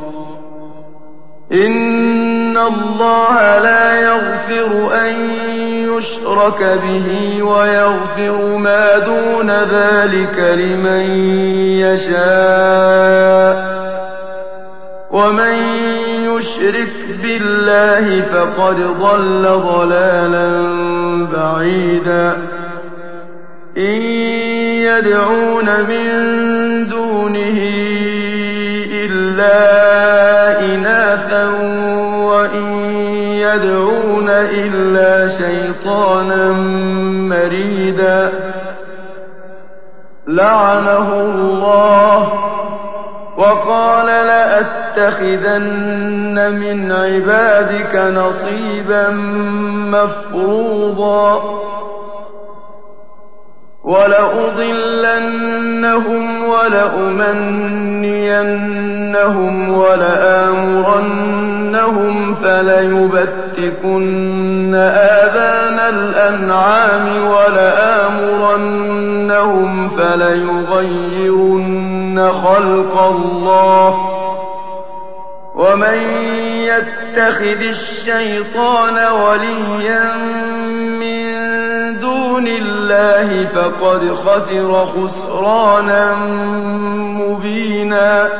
Speaker 1: إن الله لا يغفر أن يشرك به ويغفر ما دون ذلك لمن يشاء ومن يشرك بالله فقد ضل ضلالا بعيدا إن يدعون من دونه إلا إناثا وإن يدعون إلا شيطانا مريدا لعنه الله وقال لأتخذن من عبادك نصيبا مفروضا ولأضلنهم ولأمنينهم ولآمرنهم فليبتكن آذان الأنعام ولآمرنهم فليغيرن خلق الله ومن يتخذ الشيطان وليا من دون الله فقد خسر خسرانا مبينا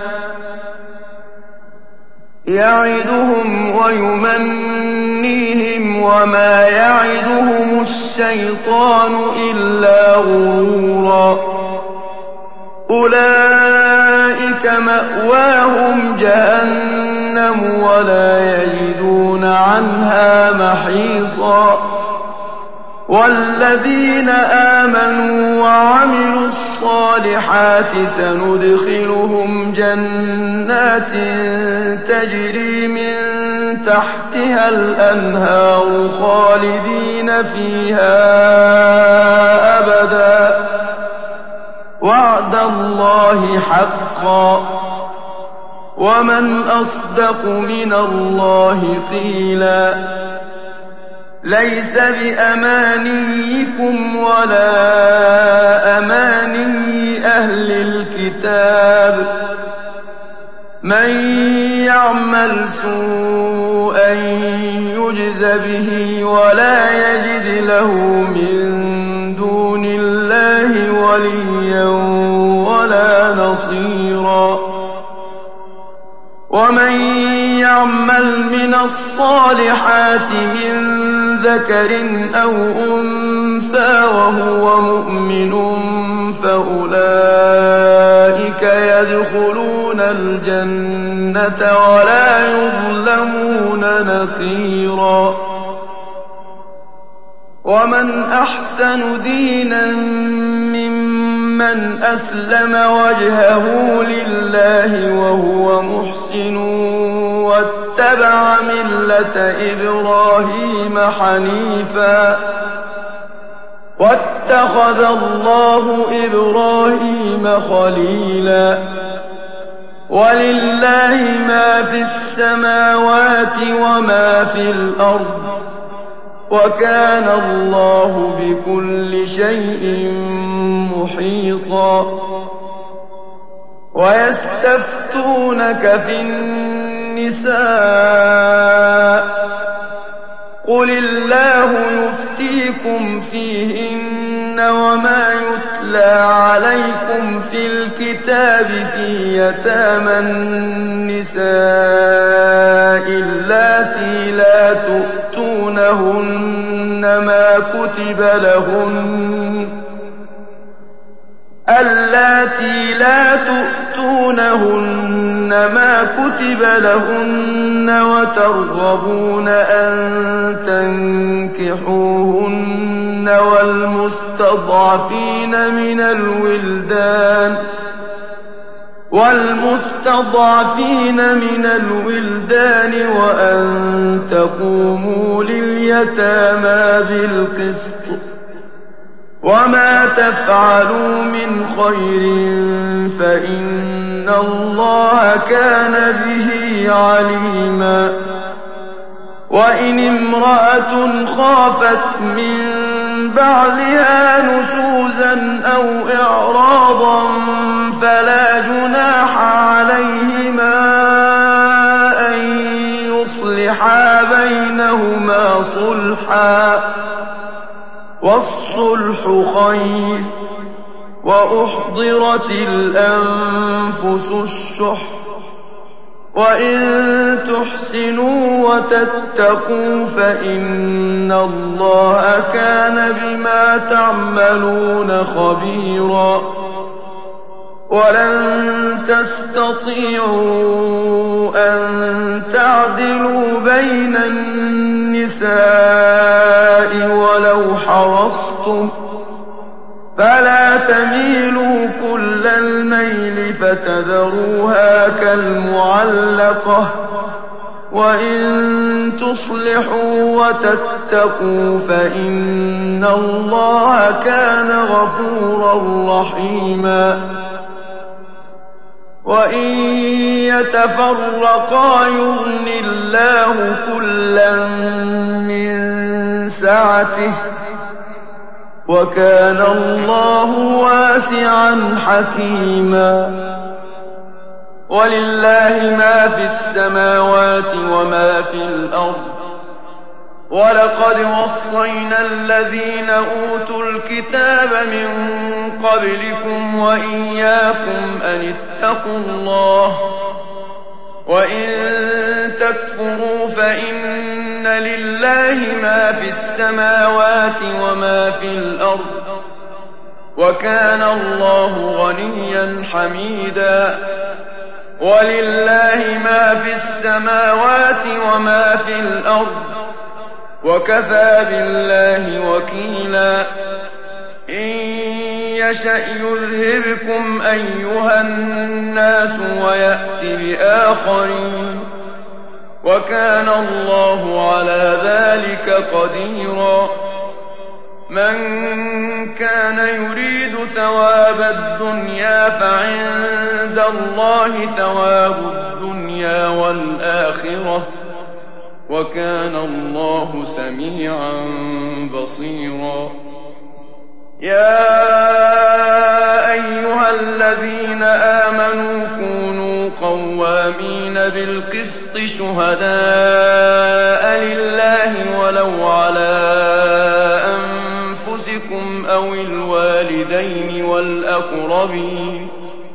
Speaker 1: يعدهم ويمنيهم وما يعدهم الشيطان إلا غرورا أولئك مأواهم جهنم ولا يجدون عنها محيصا والذين آمنوا وعملوا الصالحات سندخلهم جنات تجري من تحتها الأنهار خالدين فيها أبدا وعد الله حقا ومن أصدق من الله قيلا ليس بأمانيكم ولا أماني أهل الكتاب من يعمل سوءا يجز به ولا يجد له من دون الله وليا ولا نصيرا ومن يعمل من الصالحات من ذكر أو أنثى وهو مؤمن فأولئك يدخلون الجنة ولا يظلمون نقيرا ومن أحسن دينا ممن أسلم وجهه لله وهو محسن واتبع ملة إبراهيم حنيفا واتخذ الله إبراهيم خليلا ولله ما في السماوات وما في الأرض وكان الله بكل شيء محيطا ويستفتونك في النساء قل الله يفتيكم فيهن وما يتلى عليكم في الكتاب في يتامى النساء اللاتي لا تؤتونهن ما كتب لهن وترغبون أن تنكحوهن والمستضعفين من الولدان وأن تقوموا لليتامى بالقسط وما تفعلوا من خير فإن الله كان به عليما وإن امرأة خافت من بعلها نشوزا أو إعراضا فلا جناح عليهما أن يصلحا بينهما صلحا والصلح خير وأحضرت الأنفس الشح وإن تحسنوا وتتقوا فإن الله كان بما تعملون خبيرا ولن تستطيعوا أن تعدلوا بين النساء ولو حرصتم فلا تميلوا كل الميل فتذروها كالمعلقة وإن تصلحوا وتتقوا فإن الله كان غفورا رحيما وإن يتفرقا يغن الله كلا من سعته وكان الله واسعا حكيما ولله ما في السماوات وما في الأرض ولقد وصينا الذين أوتوا الكتاب من قبلكم وإياكم أن اتقوا الله وإن تكفروا فإن لله ما في السماوات وما في الأرض وكان الله غنيا حميدا ولله ما في السماوات وما في الأرض وكفى بالله وكيلا إن يشأ يذهبكم أيها الناس ويأت بآخرين وكان الله على ذلك قديرا من كان يريد ثواب الدنيا فعند الله ثواب الدنيا والآخرة وكان الله سميعا بصيرا يا أيها الذين آمنوا كونوا قوامين بالقسط شهداء لله ولو على أنفسكم أو الوالدين والأقربين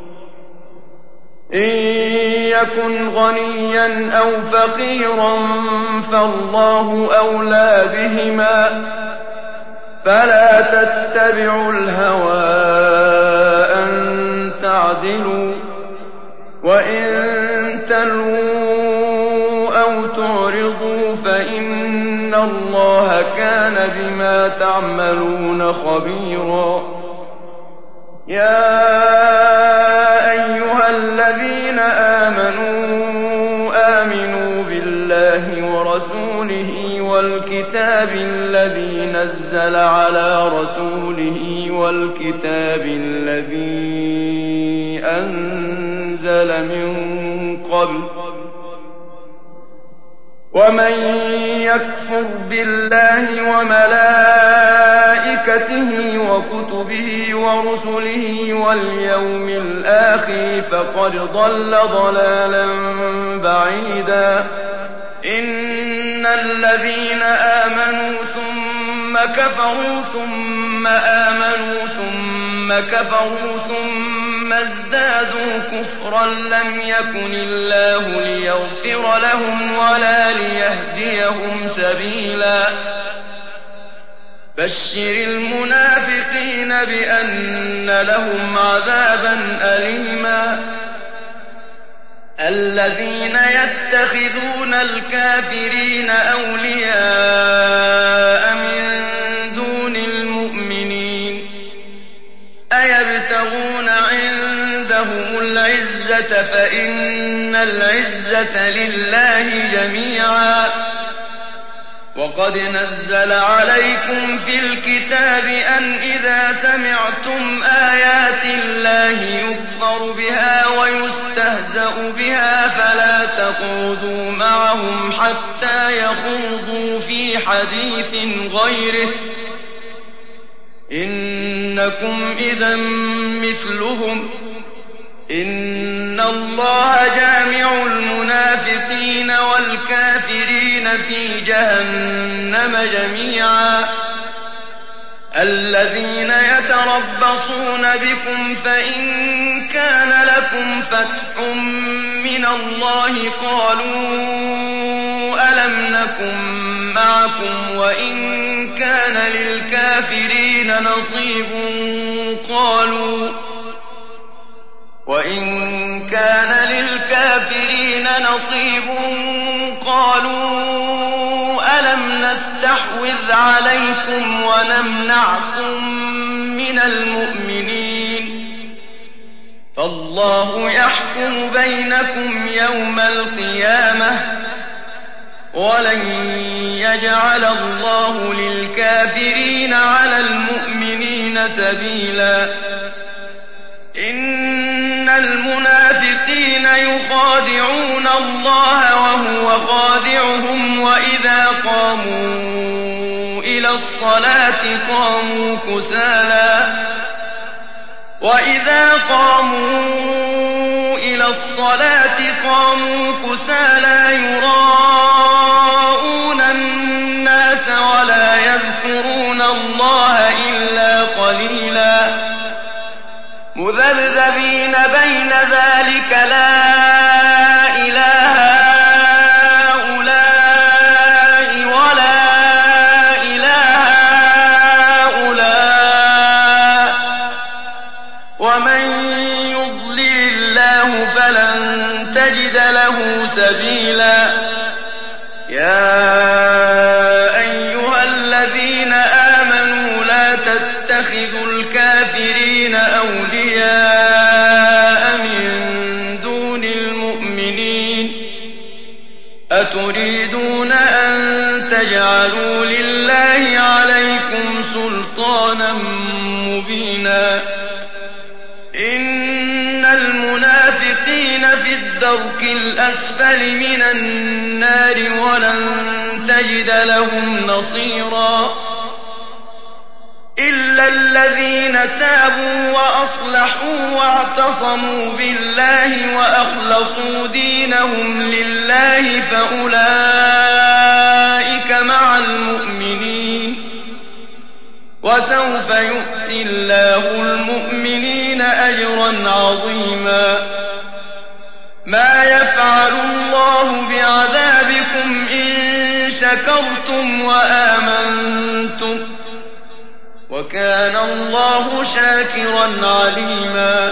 Speaker 1: إن يكن غنيا أو فقيرا فالله أولى بهما فلا تتبعوا الهوى أن تعدلوا وإن تلووا أو تعرضوا فإن الله كان بما تعملون خبيرا يا أيها الذين آمنوا بالله ورسوله والكتاب الذي نزل على رسوله والكتاب الذي أنزل من قبل ومن يكفر بالله وملائكته وكتبه ورسله واليوم الآخر فقد ضل ضلالا بعيدا إن الذين آمنوا ثم كفروا ثم آمنوا ثم كفروا ثم ازدادوا كفرا لم يكن الله ليغفر لهم ولا ليهديهم سبيلا بشر المنافقين بأن لهم عذابا أليما الذين يتخذون الكافرين أولياء من دون المؤمنين أيبتغون عندهم العزة فإن العزة لله جميعا وقد نزل عليكم في الكتاب أن إذا سمعتم آيات الله يكفر بها ويستهزأ بها فلا تقعدوا معهم حتى يخوضوا في حديث غيره إنكم إذا مثلهم إن الله جامع المنافقين والكافرين في جهنم جميعا الذين يتربصون بكم فإن كان لكم فتح من الله قالوا نكن معكم وإن كان للكافرين نصيب قالوا ألم نستحوذ عليكم ونمنعكم من المؤمنين فالله يحكم بينكم يوم القيامة ولن يجعل الله للكافرين على المؤمنين سبيلا إن المنافقين يخادعون الله وهو خادعهم وإذا قاموا إلى الصلاة قاموا كسالى يراءون الناس ولا يذكرون الله إلا قليلا مذبذبين بين ذلك لا إله هؤلاء ولا إله هؤلاء ومن يضلل الله فلن تجد له سبيلا يا أيها الذين آمنوا لا تتخذوا الكافرين أولياء من دون المؤمنين أتريدون أن تجعلوا لله عليكم سلطانا مبينا إن المنافقين في الدرك الأسفل من النار ولن تجد لهم نصيرا إلا الذين تابوا وأصلحوا واعتصموا بالله وأخلصوا دينهم لله فأولئك مع المؤمنين وسوف يؤتي الله المؤمنين أجرا عظيما ما يفعل الله بعذابكم إن شكرتم وآمنتم وكان الله شاكرا عليما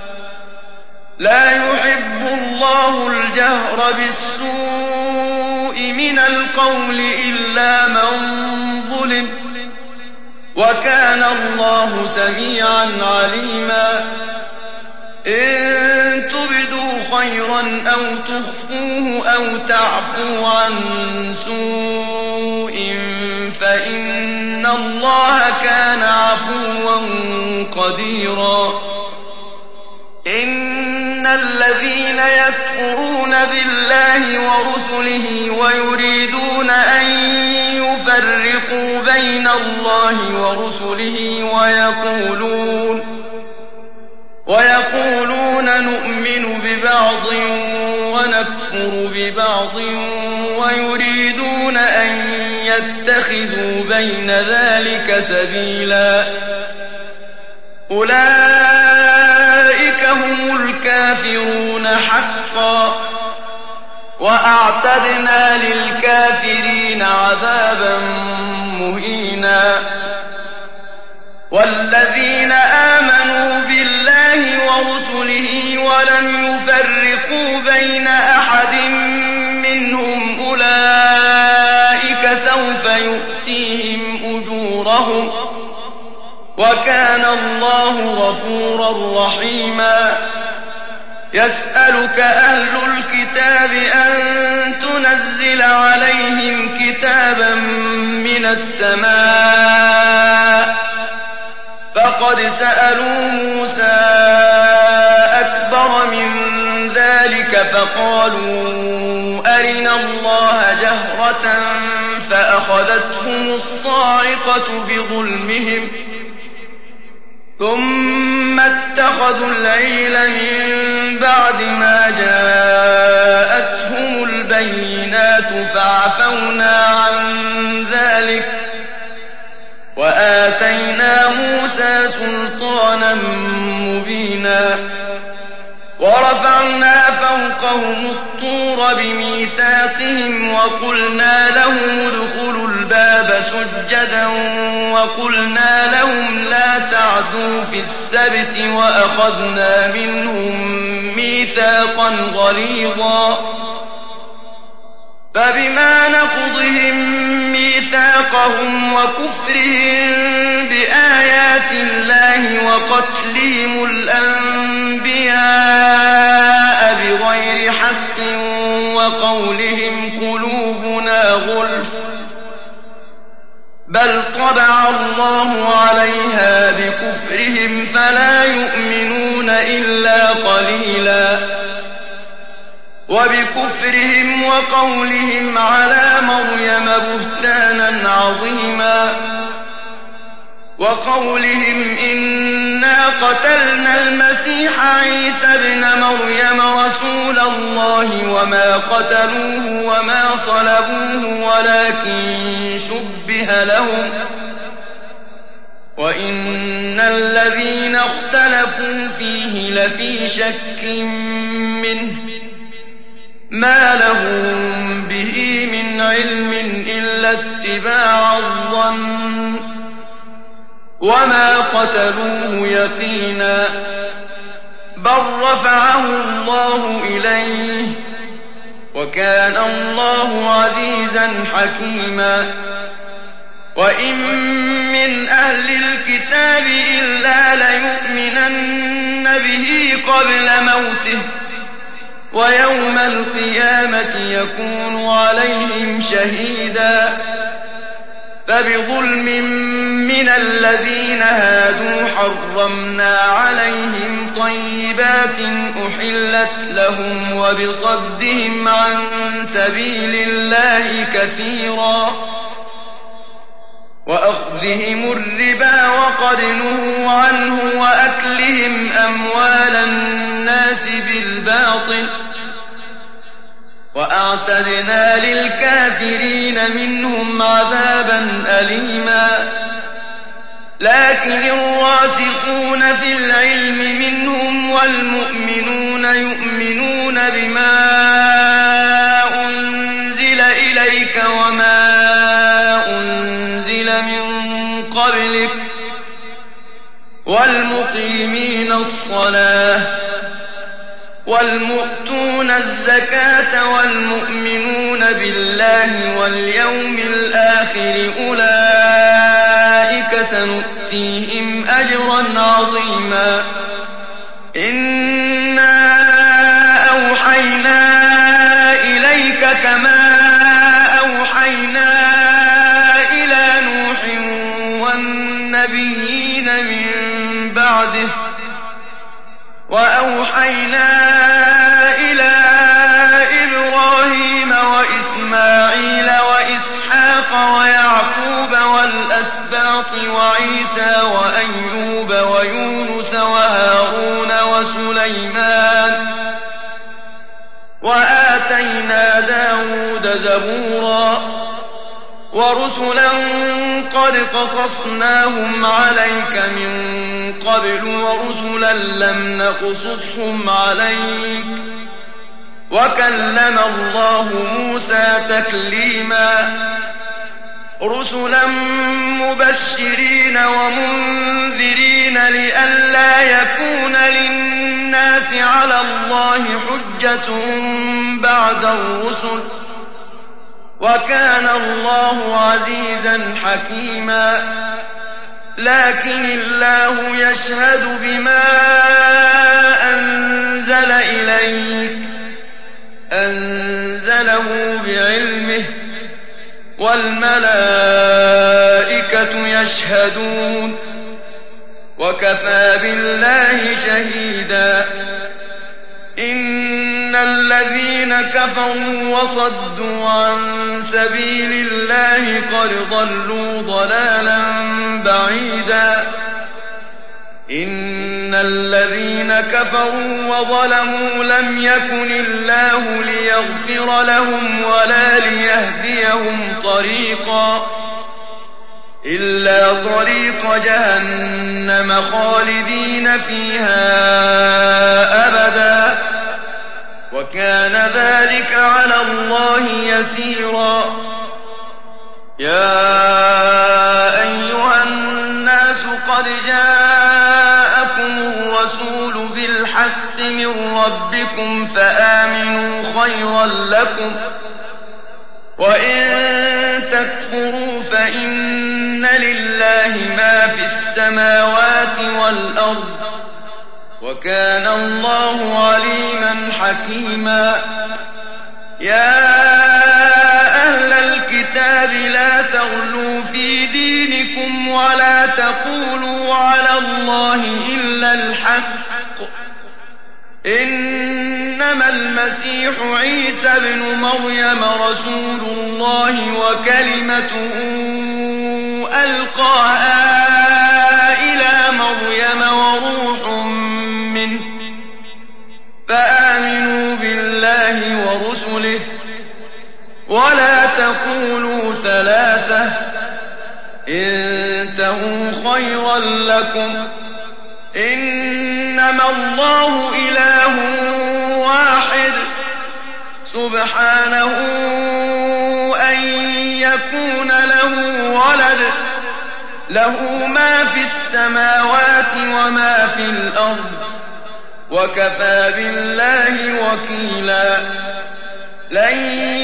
Speaker 1: لا يحب الله الجهر بالسوء من القول إلا من ظلم وكان الله سميعا عليما إن تبدوا خيرا أو تخفوه أو تعفوا عن سوء فإن الله كان عفوا قديرا إن الذين يكفرون بالله ورسله ويريدون أن يفرقوا بين الله ورسله ويقولون نؤمن ببعض ونكفر ببعض ويريدون أن يتخذوا بين ذلك سبيلا أولئك هم الكافرون حقا وأعتدنا للكافرين عذابا مهينا والذين آمنوا بالله ورسله ولم يفرقوا بين أحد منهم أولئك سوف يؤتيهم أجورهم وكان الله غفورا رحيما يسألك أهل الكتاب أن تنزل عليهم كتابا من السماء فقد سألوا موسى أكبر من ذلك فقالوا أرنا الله جهرة فأخذتهم الصاعقة بظلمهم ثم اتخذوا العجل من بعد ما جاءتهم البينات فعفونا عن ذلك وآتينا موسى سلطانا مبينا ورفعنا فوقهم الطور بميثاقهم وقلنا لهم ادخلوا الباب سجدا وقلنا لهم لا تعدوا في السبت وأخذنا منهم ميثاقا غليظا فبما نقضهم ميثاقهم وكفرهم بآيات الله وقتلهم الأنبياء بغير حق وقولهم قلوبنا غلف بل طبع الله عليها بكفرهم فلا يؤمنون إلا قليلا وبكفرهم وقولهم على مريم بهتانا عظيما وقولهم إنا قتلنا المسيح عيسى ابن مريم رسول الله وما قتلوه وما صلبوه ولكن شبه لهم وإن الذين اختلفوا فيه لفي شك منه ما لهم به من علم إلا اتباع الظن وما قتلوه يقينا بل رفعه الله إليه وكان الله عزيزا حكيما وإن من أهل الكتاب إلا ليؤمنن به قبل موته ويوم القيامة يكون عليهم شهيدا فبظلم من الذين هادوا حرمنا عليهم طيبات أحلت لهم وبصدهم عن سبيل الله كثيرا وأخذهم الربا وقد نهوا عنه وأكلهم أموال الناس بالباطل وأعتدنا للكافرين منهم عذابا أليما لكن الراسخون في العلم منهم والمؤمنون يؤمنون بما أنزل إليك وما أنزل من قبلك والمقيمين الصلاة والمؤتون الزكاة والمؤمنون بالله واليوم الآخر أولئك سنؤتيهم أجرا عظيما إنا أوحينا إليك كما أوحينا إلى نوح والنبيين من بعده وأوحينا إلى إبراهيم وإسماعيل وإسحاق ويعقوب والأسباط وعيسى وأيوب ويونس وهارون وسليمان وآتينا داود زبورا ورسلا قد قصصناهم عليك من قبل ورسلا لم نقصصهم عليك وكلم الله موسى تكليما رسلا مبشرين ومنذرين لئلا يكون للناس على الله حجة بعد الرسل وكان الله عزيزا حكيما لكن الله يشهد بما أنزل إليك أنزله بعلمه والملائكة يشهدون وكفى بالله شهيدا إن الذين كفروا وصدوا عن سبيل الله قد ضلوا ضلالا بعيدا إن الذين كفروا وظلموا لم يكن الله ليغفر لهم ولا ليهديهم طريقا إلا طريق جهنم خالدين فيها أبدا وكان ذلك على الله يسيرا يا أيها الناس قد جاءكم الرسول بالحق من ربكم فآمنوا خيرا لكم وإن تكفروا فإن لله ما في السماوات والأرض وكان الله عليما حكيما يا أهل الكتاب لا تغلوا في دينكم ولا تقولوا على الله إلا الحق إنما المسيح عيسى ابن مريم رسول الله وكلمته ألقاها إلى مريم وروح منه فآمنوا بالله ورسله ولا تقولوا ثلاثة انتهوا خيرا لكم إنما الله إله واحد سبحانه أن يكون له ولد له ما في السماوات وما في الأرض وكفى بالله وكيلا لن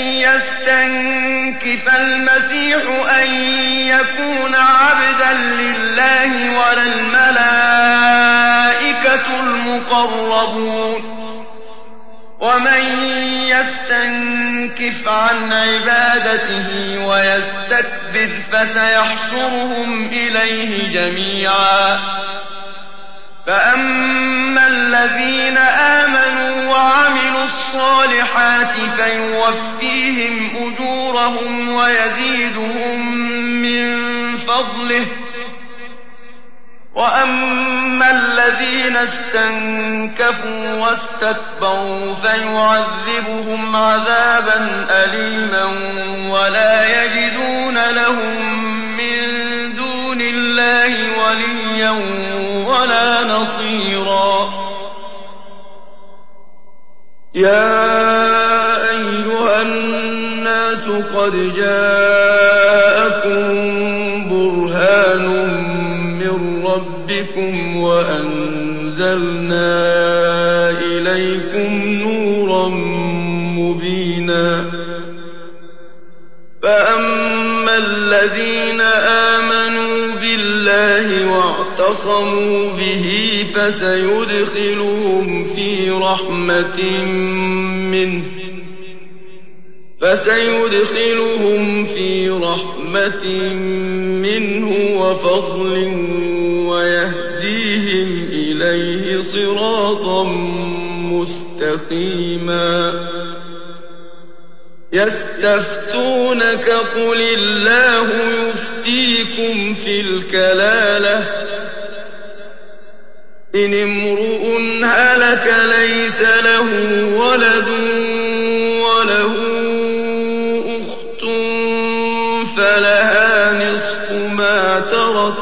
Speaker 1: يستنكف المسيح أن يكون عبدا لله ولا الملائكة المقربون ومن يستنكف عن عبادته ويستكبر فسيحشرهم إليه جميعا فأما الذين آمنوا وعملوا الصالحات فيوفيهم أجورهم ويزيدهم من فضله وأما الذين استنكفوا واستكبروا فيعذبهم عذابا أليما ولا يجدون لهم من دون الله وليا ولا نصيرا يا أيها الناس قد جاءكم برهان من ربكم وأنزلنا إليكم نورا مبينا فأما الذين آمنوا بالله واعتصموا به فسيدخلهم في رحمة منه وفضل ويهديهم إليه صراطا مستقيما يستفتونك قل الله يفتيكم في الكلالة إن امرؤ هلك ليس له ولد وله أخت فلها نصف ما ترك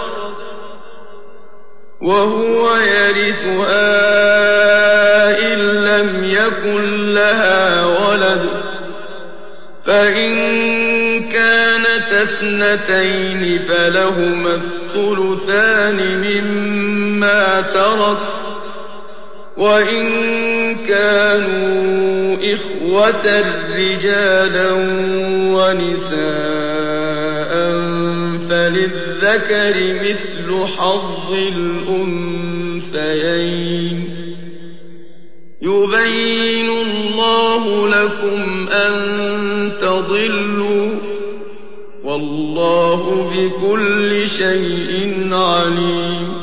Speaker 1: وهو يرثها إن لم يكن لها ولد فإن كانت اثنتين فلهما الثلثان مما ترك وإن كانوا إخوة رجالا ونساء فللذكر مثل حظ الأنثيين يبين الله لكم أن تضلوا والله بكل شيء عليم